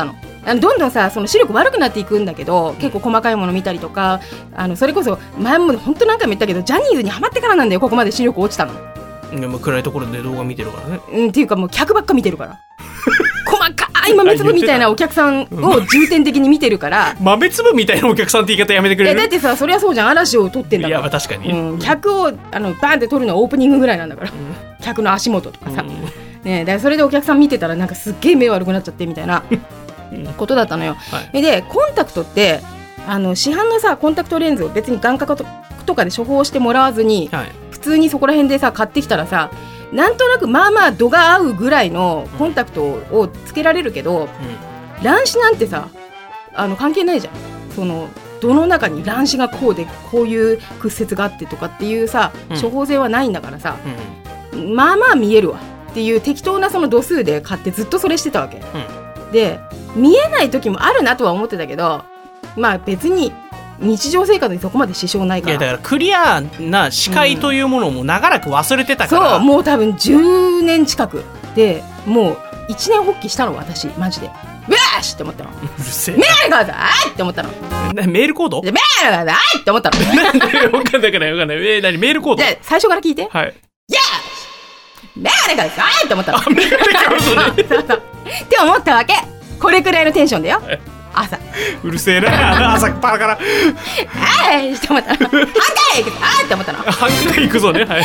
あのどんどんさその視力悪くなっていくんだけど、結構細かいもの見たりとか、あのそれこそ前も本当何回も言ったけどジャニーズにハマってからなんだよここまで視力落ちたの。 いやもう暗いところで動画見てるからね、 うん、っていうかもう客ばっか見てるから細かい豆粒みたいなお客さんを重点的に見てるから豆粒みたいなお客さんって言い方やめてくれる。 だってさそりゃそうじゃん、嵐を撮ってんだから。 いや確かに、 うん、客をあのバーンって撮るのはオープニングぐらいなんだから、うん、客の足元とかさ、うんね、だからそれでお客さん見てたらなんかすっげえ目悪くなっちゃってみたいなことだったのよ、はい、でコンタクトってあの市販のさコンタクトレンズを別に眼科とかで処方してもらわずに、はい、普通にそこら辺でさ買ってきたらさ、なんとなくまあまあ度が合うぐらいのコンタクトをつけられるけど、うん、乱視なんてさあの関係ないじゃん。そのどの中に乱視がこうでこういう屈折があってとかっていうさ、うん、処方性はないんだからさ、うん、まあまあ見えるわっていう適当なその度数で買ってずっとそれしてたわけ、うん、で見えない時もあるなとは思ってたけど、まあ別に日常生活にそこまで支障ないから。 いやだからクリアな視界というものをもう長らく忘れてたから、 うん、そうもう多分じゅうねん近くでもう一年発起したの私マジで。うわーしって思ったの。 うるせえメールがだーって思ったの。 メールコード？ メールがだーって思ったの。 なんでわかんないからわかんない。えー、何メールコード？ で最初から聞いて。 はい。 いやーメールがだーって思ったの。 あメールがそうね。 そうそうって思ったわけ。これくらいのテンションだよ。朝うるせえな朝パラからあーって思ったの。半回行くぞあーって思ったの。 半回行くぞね、はい、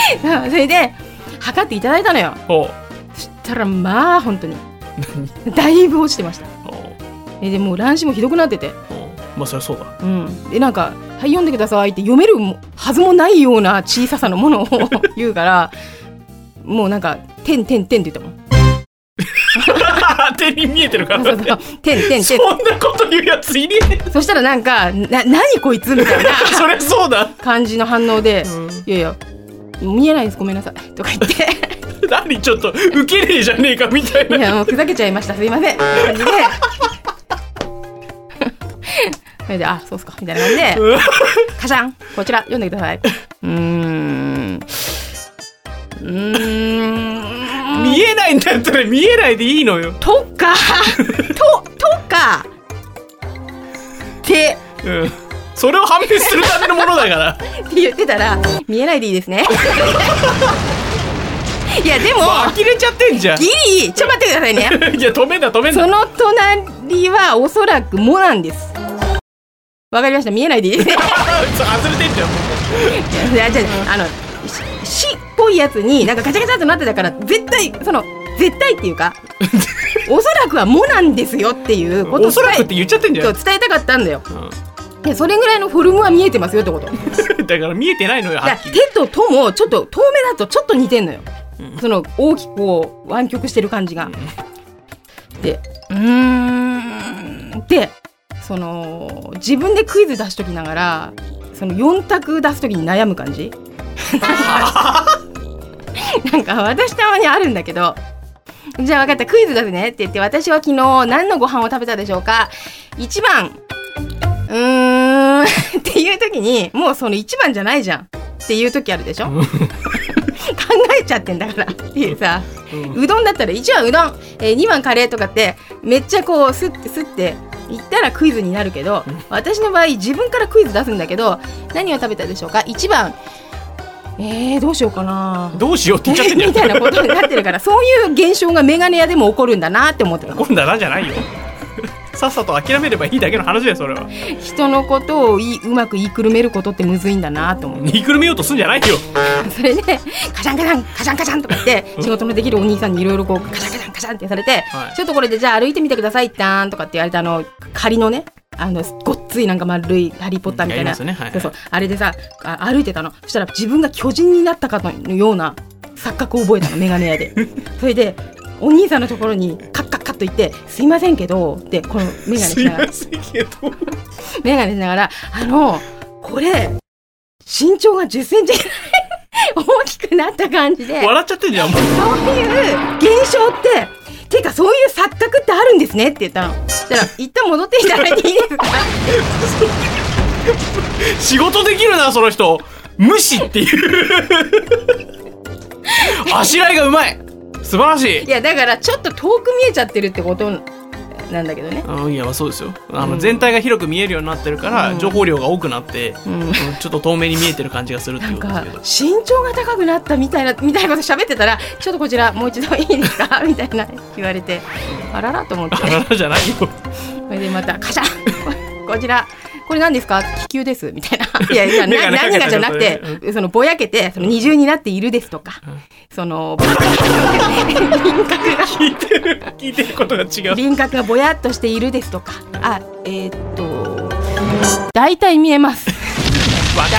それで測っていただいたのよ。 ほうそしたらまあ本当にだいぶ落ちてました。えでもう乱視もひどくなってて、 まあそりゃそうだ、 うん、でなんか「はい読んでください」って読めるはずもないような小ささのものを言うからもうなんか「てんてんてん」って言ったもん。 手に見えてるから、 ね、そうそうてんてんてんそんなこと言うやついねえ。 そしたらなんかな何こいつみたいなそりゃそうだ感じの反応で、うん、いやいや見えないですごめんなさいとか言って何ちょっとウケねえじゃねえかみたいな。 いやもうふざけちゃいましたすいません感じでそれであそうっすかみたいな感じでカシャンこちら読んでください。うーんうーん見えないんだったら見えないでいいのよ。 とかととかって、 うん、それを判別するためのものだからって言ってたら見えないでいいですねいやでも呆れちゃってんじゃん。 ギリちょっと待ってくださいねいや止めんな止めんな。 その隣はおそらくもなんです。わかりました見えないでいいですね外れてんじゃん。 いやじゃああの死っぽいやつになんかガチャガチャってなってたから絶対その絶対っていうかおそらくはもなんですよっていうことをおそらくって言っちゃってんじゃん。 伝えたかったんだよ、うん、でそれぐらいのフォルムは見えてますよってことだから見えてないのよ。はっきり手とともちょっと遠目だとちょっと似てんのよ、うん、その大きくこう湾曲してる感じが、うん、でうーんでその自分でクイズ出しときながらそのよん択出すときに悩む感じなんか私たまにあるんだけど、じゃあ分かったクイズ出すねって言って、私は昨日何のご飯を食べたでしょうか。いちばんうーんっていう時にもうそのいちばんじゃないじゃんっていう時あるでしょ考えちゃってんだからっていうさ、うん、うどんだったらいちばんうどん、えー、にばんカレーとかってめっちゃこうスッてスッて言ったらクイズになるけど、うん、私の場合自分からクイズ出すんだけど、何を食べたでしょうかいちばんえー、どうしようかなどうしようって言っちゃってんじゃんみたいなことになってるから、そういう現象がメガネ屋でも起こるんだなって思ってた。 起こるんだなじゃないよさっさと諦めればいいだけの話だよそれは。 人のことをいいうまく言いくるめることってむずいんだなと思って。 言いくるめようとすんじゃないよそれでカシャンカシャンカシャンカシャンとか言って仕事のできるお兄さんにいろいろこうカシャンカシャンカシャンってされて、はい、ちょっとこれでじゃあ歩いてみてくださいってーんとかって言われて、あの仮のねあのごっついなんか丸いハリーポッターみたいな、ねはいはい、そうそうあれでさあ歩いてたの。そしたら自分が巨人になったかのような錯覚を覚えたのメガネ屋でそれでお兄さんのところにカッカッカッと言って、すいませんけどってこのメガネしながらすいませんけどメガネしながら、あのこれ身長がじゅっセンチぐらい大きくなった感じで笑っちゃってんじゃんもう。 そういう現象っててかそういう錯覚ってあるんですねって言ったの。そしたら一旦戻っていただいていいですか仕事できるなその人。無視っていうあしらいがうまい、素晴らしい。 いやだからちょっと遠く見えちゃってるってことなんだけどね。 あいやまあそうですよ。あの、うん、全体が広く見えるようになってるから、うん、情報量が多くなって、うん、ちょっと透明に見えてる感じがするっていうことですけど。 身長が高くなったみたいなみたいなこと喋ってたら、ちょっとこちらもう一度いいですかみたいな言われて、あららと思って。 あららじゃないよ。 それでまたカシャンこちら。これ何ですか気球ですみたいな。いやいや、な何がじゃなくて、うん、そのぼやけて、その二重になっているですとか、うん、その、輪郭が聞いてる、聞いてることが違う。 輪郭がぼやっとしているですとか、あ、えー、っと、大体見えます。 わかんね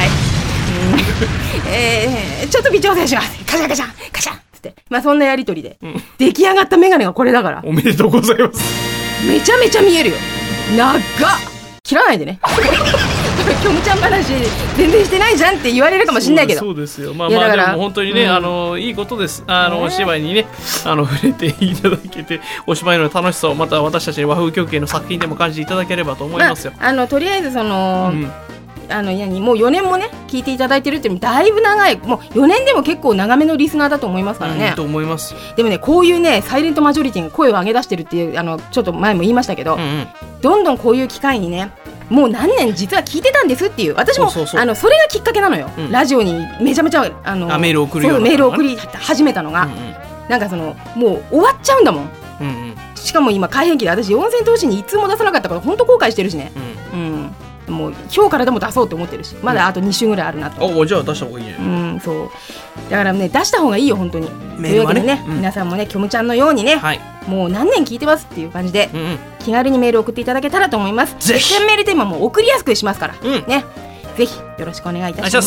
え。えー、ちょっと微調整します。カシャンカシャン、カシャンって。まあそんなやりとりで、うん、出来上がったメガネがこれだから。 おめでとうございます。 めちゃめちゃ見えるよ。長っ。切らないでね。キョムちゃん話全然してないじゃんって言われるかもしれないけど。 そうですよ。まあまあでも本当にね、うん、あのいいことです。あの、えー、お芝居にね、あの触れていただけて、お芝居の楽しさをまた私たち和風曲芸の作品でも感じていただければと思いますよ。 まあ、あのとりあえずその。うんあのやにもうよねんもね聞いていただいてるっていうのもだいぶ長い、もうよねんでも結構長めのリスナーだと思いますからね。 うん、と思います。 でもねこういうねサイレントマジョリティが声を上げ出してるっていうあのちょっと前も言いましたけど、うんうん、どんどんこういう機会にねもう何年実は聞いてたんですっていう私もそうそうそうあのそれがきっかけなのよ、うん、ラジオにめちゃめちゃあのあメールを送るようなメールを送り始めたのが、うんうん、なんかそのもう終わっちゃうんだもん、うんうん、しかも今改編期で私四千頭身に一通も出さなかったから本当後悔してるしね、うん、うんもう今日からでも出そうって思ってるしまだあとに週ぐらいあるなと、 うん、おじゃあ出した方がいいね、 うん、そうだからね出した方がいいよ本当にメールはね、というわけでね、うん、皆さんもねキョムちゃんのようにね、はい、もう何年聞いてますっていう感じで、うんうん、気軽にメール送っていただけたらと思います。ぜひメールテーマも送りやすくしますから、うん、ねぜひよろしくお願いいたします。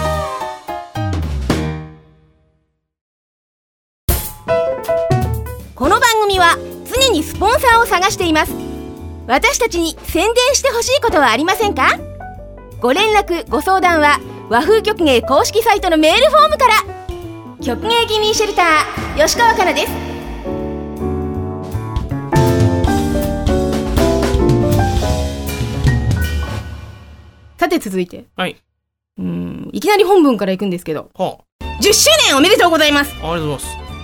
この番組は常にスポンサーを探しています。私たちに宣伝してほしいことはありませんか？ご連絡ご相談は和風曲芸公式サイトのメールフォームから。曲芸ギミーシェルター吉川かなです。さて続いて、はい、うーんいきなり本文からいくんですけど、はあ、じゅっしゅうねんおめでとうございます。 ありがとうございます。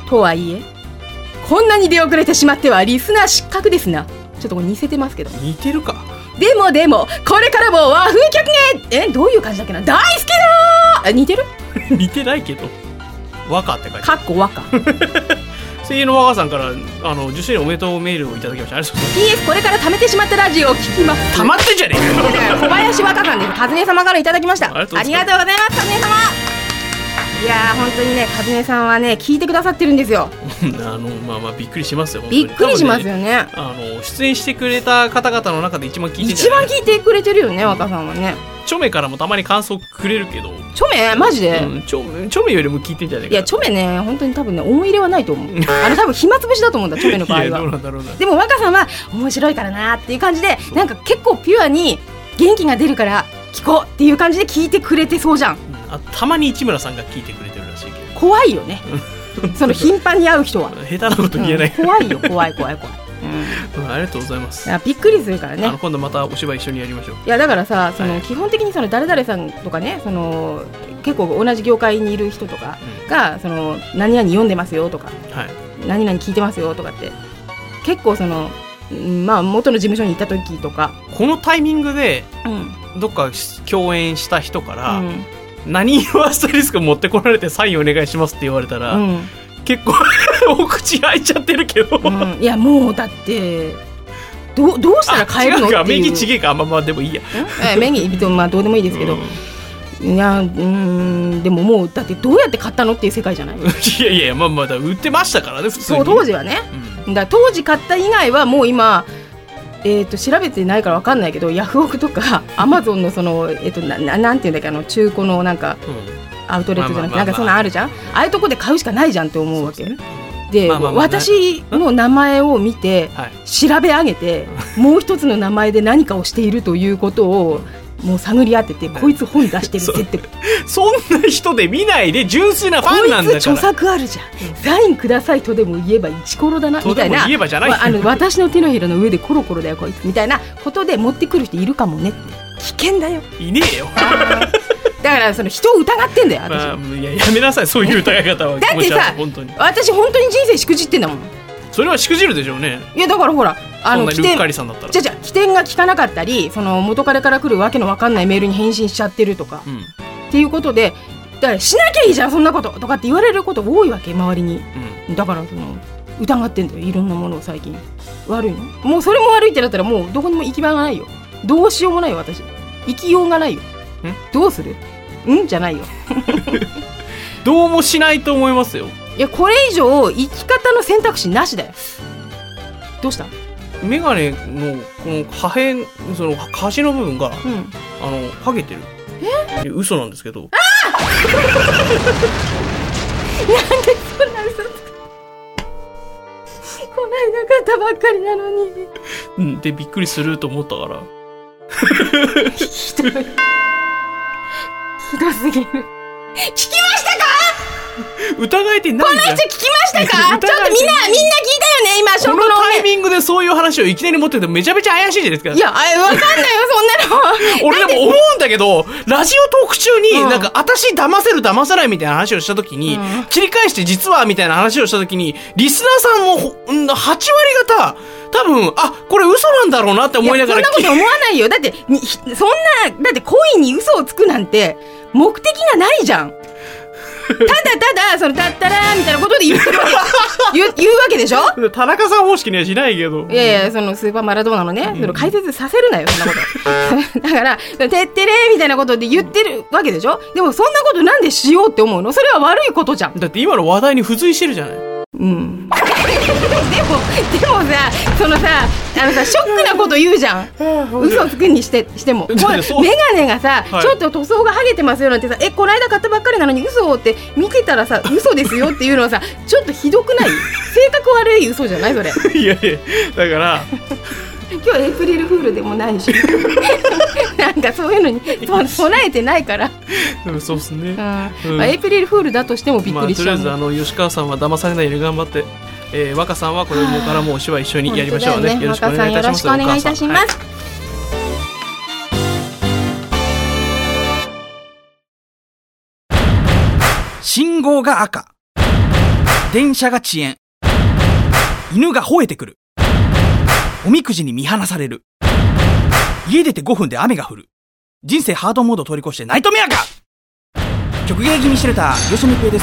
とはいえこんなに出遅れてしまってはリスナー失格ですな。ちょっとこれ似せてますけど。 似てるか。 でもでもこれからも和風曲芸えどういう感じだっけな。大好きだー。似てる似てないけど和歌って書いてある。 かっこ和歌声優の和歌さんからあのじゅっしゅうねんおめでとうメールをいただきました。ありがとうございます。 ピーエス これから貯めてしまったラジオを聞きます。 溜まってんじゃねえか小林和歌さんです。カズネ様からいただきました。ありがとうございます。カズネ様。いやー本当にねカズネさんはね聞いてくださってるんですよあのまあまあびっくりしますよ。 びっくりしますよね。 あの出演してくれた方々の中で一番聞いてる一番聞いてくれてるよね和歌さんはね。 チョメからもたまに感想くれるけど。 チョメマジで、 うん、チョメチョメよりも聞いてんじゃないか。 いやチョメね本当に多分ね思い入れはないと思うあの多分暇つぶしだと思うんだチョメの場合は。いやどうなんだろうな。でも和歌さんは面白いからなっていう感じでなんか結構ピュアに元気が出るから聞こうっていう感じで聞いてくれてそうじゃん。 あたまに市村さんが聞いてくれてるらしいけど怖いよねその頻繁に会う人は下手なこと言えない、 うん、怖いよ怖い怖い怖い、 うんうん、ありがとうございます。 いやびっくりするからね。 あの今度またお芝居一緒にやりましょう。 いやだからさその、はい、基本的にその誰々さんとかねその結構同じ業界にいる人とかが、うん、その何々読んでますよとか、はい、何々聞いてますよとかって結構その、まあ、元の事務所に行った時とかこのタイミングで、うん、どっか共演した人から、うん何をアスタリスク持ってこられてサインお願いしますって言われたら、うん、結構お口開いちゃってるけど、うん、 いやもうだってど, どうしたら買えるのっていう。 あ違うか名義ちげえかまあまあでもいいや名義まあどうでもいいですけど、うん、いやうんでももうだってどうやって買ったのっていう世界じゃないいやいやまあまだ売ってましたからね普通に。 そう当時はね、うん、だ当時買った以外はもう今えー、と調べてないから分かんないけどヤフオクとかアマゾンのその、えー、と な, なんていうんだっけあの中古のなんか、うん、アウトレットじゃなくてなんかそんなあるじゃん。ああいうとこで買うしかないじゃんって思うわけで、まあまあまあ、私の名前を見て、はい、調べ上げてもう一つの名前で何かをしているということをもう探り当ててこいつ本出してるぜってそ, そんな人で見ないで純粋なファンなんだから。こいつ著作あるじゃん、うん、サインくださいとでも言えばイチコロだなみたいな。 言えばじゃない、 あの私の手のひらの上でコロコロだよこいつみたいなことで持ってくる人いるかもねって危険だよ。 いねえよだからその人を疑ってんだよ私、 まあ、いややめなさいそういう疑い方はだってさ本当に私本当に人生しくじってんだもん。 それはしくじるでしょうね。 いやだからほらあのそんなルッカリさんだったらじゃじゃ起点が効かなかったりその元彼から来るわけのわかんないメールに返信しちゃってるとか、うん、っていうことでだからしなきゃいいじゃんそんなこととかって言われること多いわけ周りに、うん、だからその疑ってんだよいろんなものを最近。悪いのもうそれも悪いってなったらもうどこにも行き場がないよ。どうしようもないよ私。生きようがないよ。んどうするんじゃないよどうもしないと思いますよ。 いやこれ以上生き方の選択肢なしだよ。どうした？ メガネのこの破片その端の部分が、うん、あの剥げてる。え？嘘なんですけど。ああなんでそんな嘘つくこないだ買ったばっかりなのに。 うんでびっくりすると思ったから。 ひどい。ひどすぎる。聞きましたか？ 疑えてないじゃん。 この人聞きましたか？ちょっとみんなみんな聞いたよね今。 このタイミングでそういう話をいきなり持っててめちゃめちゃ怪しいじゃないですか。 いやわかんないよそんなの。俺でも思うんだけどラジオトーク中になんか私騙せる騙さないみたいな話をした時に、うん、切り返して実はみたいな話をした時にリスナーさんもはちわり方多分あこれ嘘なんだろうなって思いながら。 いやそんなこと思わないよ。だってそんなだって恋に嘘をつくなんて目的がないじゃん。ただただそのだったらみたいなことで言ってるわけ言う、言うわけでしょ。 田中さん方式にはしないけど。 いやいやそのスーパーマラドーナのね、うん、その解説させるなよそんなことだからてってれみたいなことで言ってるわけでしょ。でもそんなことなんでしようって思うの？それは悪いことじゃん。 だって今の話題に付随してるじゃない。うんでもでもさそのさあのさショックなこと言うじゃん嘘つくにしてしてもメガネがさ、はい、ちょっと塗装が剥げてますよなんてさえこの間買ったばっかりなのに嘘って見てたらさ嘘ですよっていうのはさちょっとひどくない？性格悪い嘘じゃないそれ。 いやいやだから今日エイプリルフールでもないしなんかそういうのに備えてないからそうっすね、うんまあ、エイプリルフールだとしてもびっくりしちゃう、 まあ、とりあえずあの吉川さんは騙されないように頑張って、えー、若さんはこれからもお芝居一緒にやりましょうね。よろしくお願いいたします。 若さんよろしくお願いいたします、はい 、信号が赤、電車が遅延、犬が吠えてくる、おみくじに見放される、家出てごふんで雨が降る、人生ハードモード通り越してナイトメアか。曲芸気味シェルター吉見平です。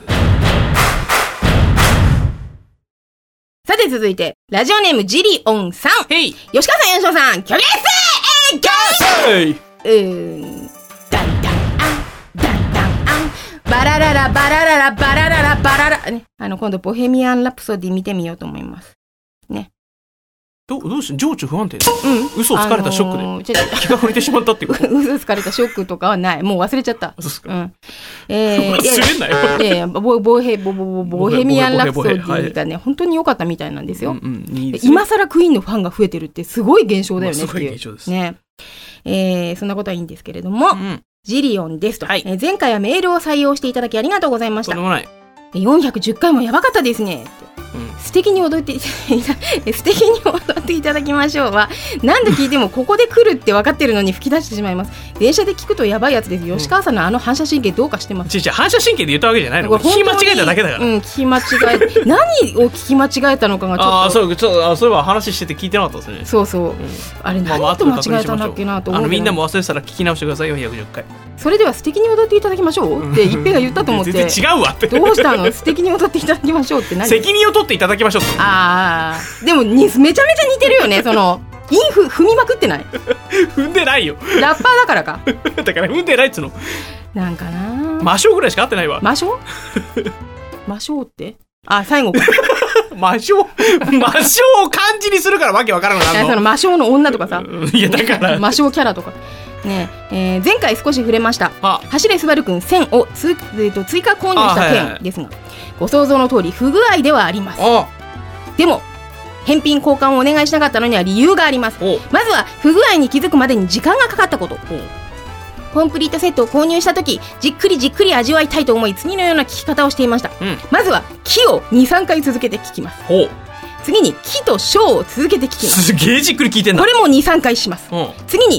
さて続いてラジオネームジリオンさん、吉川さん吉野さんキョゲスキョーうーんダンダンアンダンダンアンバラララバラララバラララバララね、あの今度ボヘミアンラプソディ見てみようと思いますね。 ど, どうして情緒不安定で、うん、嘘をつかれたショックで、あのー、気が触れてしまったっていうこと嘘つかれたショックとかはない。もう忘れちゃった。そうですか、うんえー、 忘れんなよ。 いやいやボ, ボ, ヘボ, ボ, ボヘミアン・ラプソディがね本当に良かったみたいなんですよ、うんうん、いいですね。今更クイーンのファンが増えてるってすごい現象だよねっていう、まあ、すごい現象ですね、えー、そんなことはいいんですけれども、うん、ジリオンですと、はいえー、前回はメールを採用していただきありがとうございました。 とんでもない。 よんひゃくじゅっかいもやばかったですねって、うん、素敵に踊って素敵に踊っていただきましょうは何度聞いてもここで来るって分かってるのに吹き出してしまいます。電車で聞くとやばいやつです。吉川さんのあの反射神経どうかしてます。 違う違う反射神経で言ったわけじゃないの。聞き間違えただけだから。 うん聞き間違え何を聞き間違えたのかがちょっとあそうちょっとあそういえば話してて聞いてなかったですね。 そうそう、うん、あれ何と間違えたんだっけなと思う、 あのみんなも忘れてたら聞き直してください。よんひゃくじゅっかい。 それでは素敵に踊っていただきましょうって一平が言ったと思って全然違うわってどうしたの素敵に踊っていただきましょうって何責任を取っていただきましょう。 ああでもにめちゃめちゃ似てるよね。そのインフ踏みまくってない踏んでないよラッパーだからかだから踏んでないっつうのなんかな魔性ぐらいしか合ってないわ。 魔性魔性ってあ最後か魔性魔性を漢字にするからわけわからんの。 その魔性の女とかさいやだから魔性キャラとかねえー、前回少し触れました走れスバルくんせんをつ、えー、と追加購入した件ですが、はいはいはい、ご想像の通り不具合ではあります。でも返品交換をお願いしなかったのには理由があります。まずは不具合に気づくまでに時間がかかったこと。コンプリートセットを購入した時じっくりじっくり味わいたいと思い次のような聞き方をしていました、うん、まずはキを にさんかい続けて聞きます。次にキとショーを続けて聞きます。 すげえじっくり聞いてんだ。 これも にさんかいします、うん、次にキ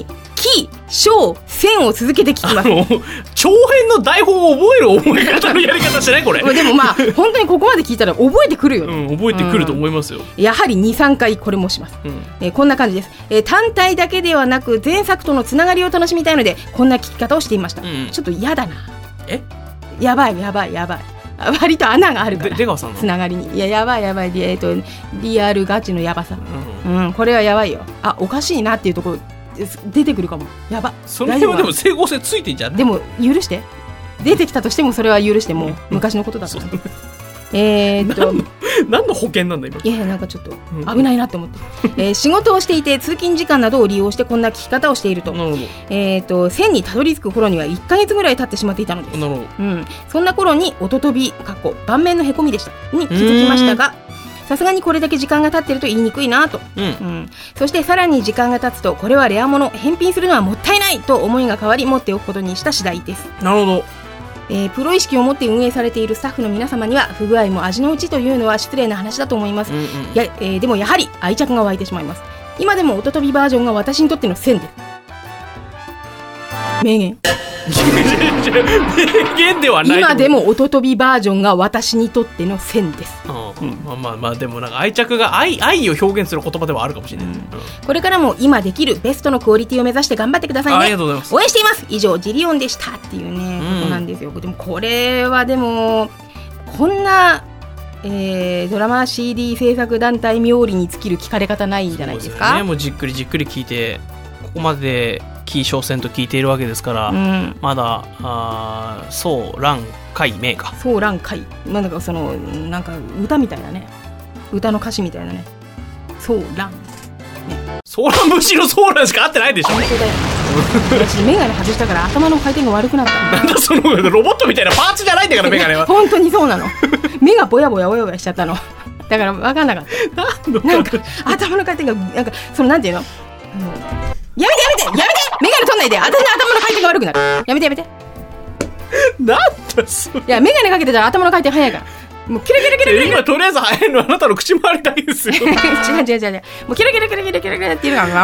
き、小、線を続けて聞きます。 あの長編の台本を覚える覚え方のやり方してないこれ。 でもまあ本当にここまで聞いたら覚えてくるよね、 うん、覚えてくると思いますよ、 うん、やはり にさんかいこれもします、うんえー、こんな感じです、えー、単体だけではなく前作とのつながりを楽しみたいのでこんな聞き方をしていました、うん、ちょっと嫌だな。 えやばいやばいやばい、割と穴があるから出川さんのつながりに。いややばいやばい、えー、とリアルガチのやばさ、うんうん、これはやばいよ。あ、おかしいなっていうところ出てくるかも。やば、 その辺はでも整合性ついてんじゃん。 でも許して、出てきたとしてもそれは許して、もう昔のことだから、ね、えーっと何の保険なんだ今。 いやなんかちょっと危ないなって思って、えー、仕事をしていて通勤時間などを利用してこんな聞き方をしていると、えーっと線にたどり着く頃にはいっかげつぐらい経ってしまっていたのです。 なるほど、 うん、そんな頃に音飛び過去盤面のへこみでしたに気づきましたが、さすがにこれだけ時間が経ってると言いにくいなと、うんうん、そしてさらに時間が経つとこれはレア物、返品するのはもったいないと思いが変わり持っておくことにした次第です。 なるほど、 えー、プロ意識を持って運営されているスタッフの皆様には不具合も味のうちというのは失礼な話だと思います、うんうんやえー、でもやはり愛着が湧いてしまいます。今でも音飛びバージョンが私にとっての線です。名言名言ではない。 今でも音飛びバージョンが私にとっての線です、 うんうん、まあまあまあでもなんか愛着が 愛, 愛を表現する言葉ではあるかもしれない、うんうん、 これからも今できるベストのクオリティを目指して頑張ってくださいね。 ありがとうございます。 応援しています。以上ジリオンでしたっていうね、うん、ことなんですよ。でもこれはでもこんな、えー、ドラマ シーディー 制作団体冥利に尽きる聞かれ方ないんじゃないですか。 そうですよね、もうじっくりじっくり聞いてここまでキー小線と聞いているわけですから、うん、まだあそう乱解明かそう乱解、まあ、なんかそのなんか歌みたいなね、歌の歌詞みたいなね、そう乱、ね、 ソーラン節のソーランしか合ってないでしょ。 本当だよ私メガネ外したから頭の回転が悪くなったなんだそのロボットみたいなパーツじゃないんだからメガネは本当にそうなの目がぼやぼやぼやぼやしちゃったのだから分かんなかったなんか頭の回転がなんかそのなんていうの、あのやめてやめてやめてメガネ取んないで、私の頭の回転が悪くなる、やめてやめてなんだそれ。 いやメガネかけてたら頭の回転早いからもうキラキラキラキラ今とりあえず早いのはあなたの口周りだけですよ違う違う違う違う、もうキラキラキラキラキラキラっていうのが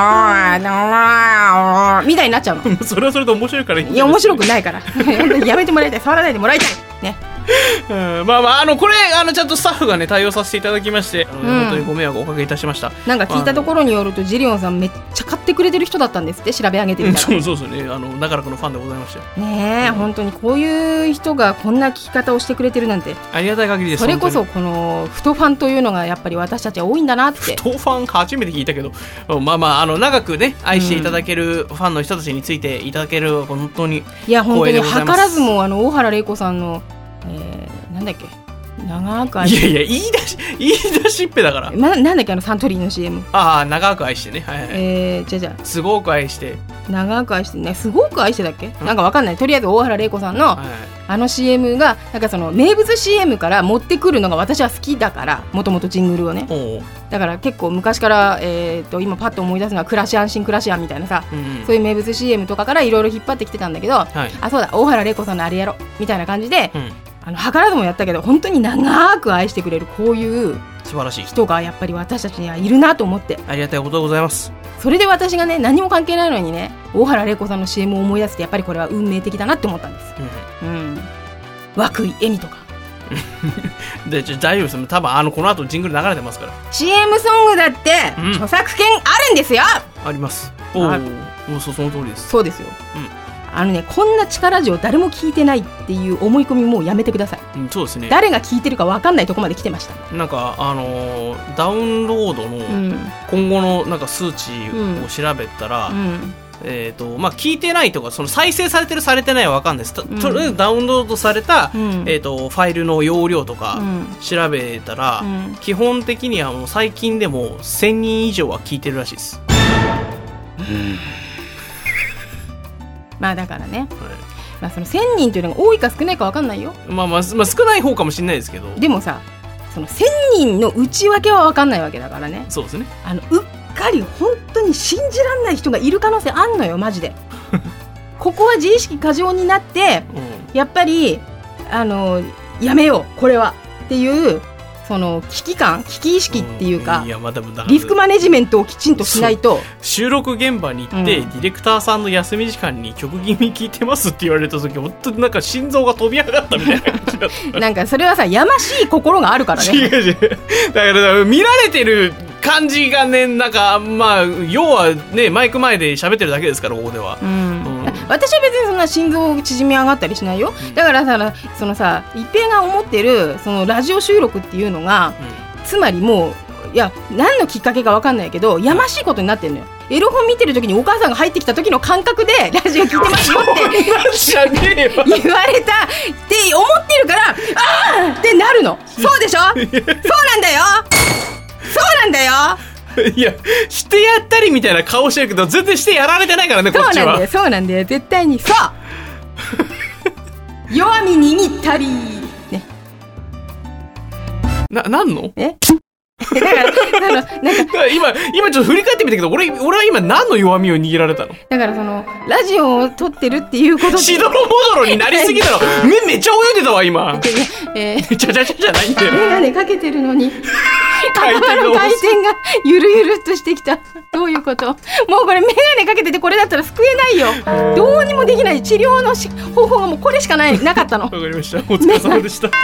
みたいになっちゃうのそれはそれで面白いからいい。 いや面白くないからやめてもらいたい、触らないでもらいたいねうん、まあまああのこれあのちゃんとスタッフがね対応させていただきまして、うん、本当にご迷惑をおかけいたしました。 なんか聞いたところによるとジリオンさんめっちゃ買ってくれてる人だったんですって、調べ上げてみたら、 そうそうそうね、あの長らくのファンでございましたよねえ、うん、本当にこういう人がこんな聞き方をしてくれてるなんてありがたい限りです。 それこそこの太ファンというのがやっぱり私たちは多いんだなって。 太ファン初めて聞いたけど、まあまああの長くね愛していただけるファンの人たちについていただける本当にいや本当に図らずもあの大原玲子さんの、えー、なんだっけ長く愛して、 いやいや言い出し言い出しっぺだから、 な, なんだっけあのサントリーの シーエム、 ああ長く愛してね、はいはい、 えー、じゃじゃすごく愛して長く愛してね、すごく愛してだっけ、なんかわかんない、とりあえず大原玲子さんの、はい、あの シーエム がなんかその名物 シーエム から持ってくるのが私は好きだから、もともとジングルをね、だから結構昔から、えー、と今パッと思い出すのは暮らし安心暮らしやんみたいなさ、うんうん、そういう名物 シーエム とかからいろいろ引っ張ってきてたんだけど、はい、あそうだ大原玲子さんのあれやろみたいな感じで、うん、あの図らずもやったけど本当に長く愛してくれるこういう素晴らしい人がやっぱり私たちにはいるなと思って、 ありがたいことでございます。 それで私がね何も関係ないのにね大原玲子さんの シーエム を思い出すってやっぱりこれは運命的だなって思ったんです、うんうん、涌井絵美とかで大丈夫です。多分あのこの後ジングル流れてますからシーエム ソングだって、うん、著作権あるんですよ。 あります。おおそ, その通りです。 そうですよ、うんあのね、こんな地ラジオ誰も聞いてないっていう思い込みもうやめてください、 うん、そうですね。 誰が聞いてるか分かんないとこまで来てました。 なんかあのー、ダウンロードの今後のなんか数値を調べたら、うんうんえーとまあ、聞いてないとかその再生されてるされてないは分かんないです、うん、とりあえずダウンロードされた、うんえー、とファイルの容量とか調べたら、うん、基本的にはもう最近でもせんにん以上は聞いてるらしいです、うんまあだからね、はいまあ、そのせんにんというのが多いか少ないか分かんないよ。 まあまあ、まあ、少ない方かもしれないですけど、 でもさそのせんにんの内訳は分かんないわけだからね。 そうですね。 あのうっかり本当に信じらんない人がいる可能性あんのよマジでここは自意識過剰になって、うん、やっぱりあのやめようこれはっていうその危機感危機意識っていうか、 うん、いやまあでもだリスクマネジメントをきちんとしないと。 収録現場に行って、うん、ディレクターさんの休み時間に曲気味聞いてますって言われた時本当になんか心臓が飛び上がったみたいな感じだったなんかそれはさやましい心があるからね。違う違うだから見られてる感じがね、なんかまあ要はねマイク前で喋ってるだけですからここでは、うんうん、 私は別にそんな心臓縮み上がったりしないよ、うん、だからさそのさ一平が思ってるそのラジオ収録っていうのが、うん、つまりもういや何のきっかけか分かんないけどやましいことになってるのよ。エロ本見てる時にお母さんが入ってきた時の感覚でラジオ聞いてますよって言われたって思ってるからあーってなるの。そうでしょそうなんだよそうなんだよいやしてやったりみたいな顔してるけど全然してやられてないからねこっちは。 そうなんだよそうなんだよ絶対にそう弱み握ったりね。 な、なんのえだからなんか今今ちょっと振り返ってみたけど俺俺は今何の弱みを握られたの。 だからそのラジオを撮ってるっていうことでしどろもどろになりすぎたの目めっちゃ泳いでたわ今えー、ちゃちゃちゃじゃないんだよ。 メガネかけてるのに頭の回転がゆるゆるっとしてきた。どういうこと。もうこれメガネかけててこれだったら救えないよ。どうにもできない。治療のし方法がもうこれしかないなかったの。わかりました。お疲れ様でした、ね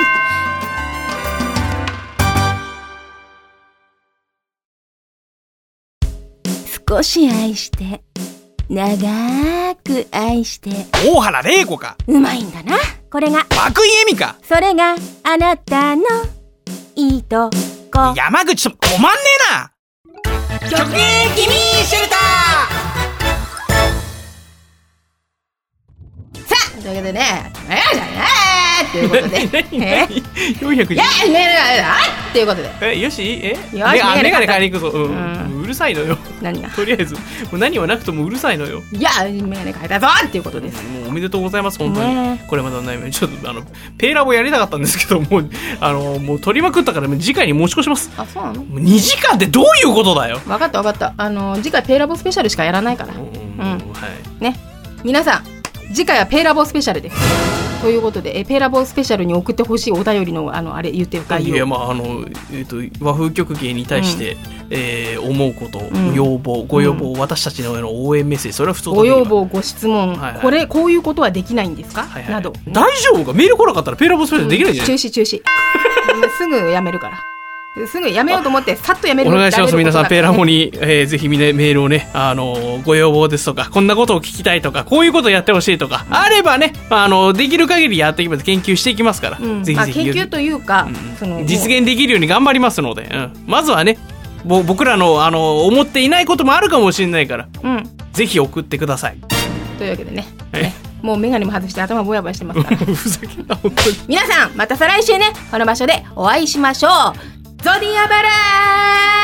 少し愛して長く愛して大原玲子か。 うまいんだなこれが。 涌井絵美か。 それがあなたのいいとこ。 山口と止まんねえな。 曲芸君シェルター。さあというわけでねえーじゃねーっていうことでよんひゃくじゅういやいやいやいやっていうことでえよしえよしメガネ買いに行くぞ、うんうん、うるさいのよ何がとりあえずもう何はなくともうるさいのよ。 いやメガネ買えたぞっていうことです。 もうおめでとうございます本当に、ね、これまだないちょっとあのペーラボやりたかったんですけどもうあのもう取りまくったから次回に持ち越します。 あそうなの。 もうにじかんってどういうことだよ。 分かった分かったあの次回ペーラボスペシャルしかやらないから、うん、うん、はいね皆さん次回はペーラボスペシャルですということでえペーラボスペシャルに送ってほしいお便りのあのあれ言ってる概要。 いやまああの、えー、と和風曲芸に対して、うんえー、思うこと、うん、要望ご要望、うん、私たちの応援メッセージそれは普通だご要望ご質問、はいはい、これこういうことはできないんですか、はいはい、など大丈夫かメール来なかったらペーラボスペシャルできないじゃない、 うん、中止中止すぐやめるからすぐやめようと思ってさっとやめる。 お願いします皆さんペーラボに、えー、ぜひみんなメールをね、あのー、ご要望ですとかこんなことを聞きたいとかこういうことをやってほしいとか、うん、あればね、あのー、できる限りやっていきます研究していきますから、うん、ぜひぜひ、 まあ、研究というか、 うん、その実現できるように頑張りますので、うん、まずはねぼ僕らの、あのー、思っていないこともあるかもしれないから、うん、ぜひ送ってくださいというわけで ね, ねもうメガネも外して頭ぼやぼやしてますからふざけんな本当に。 皆さんまた再来週ねこの場所でお会いしましょう。ゾディアバラー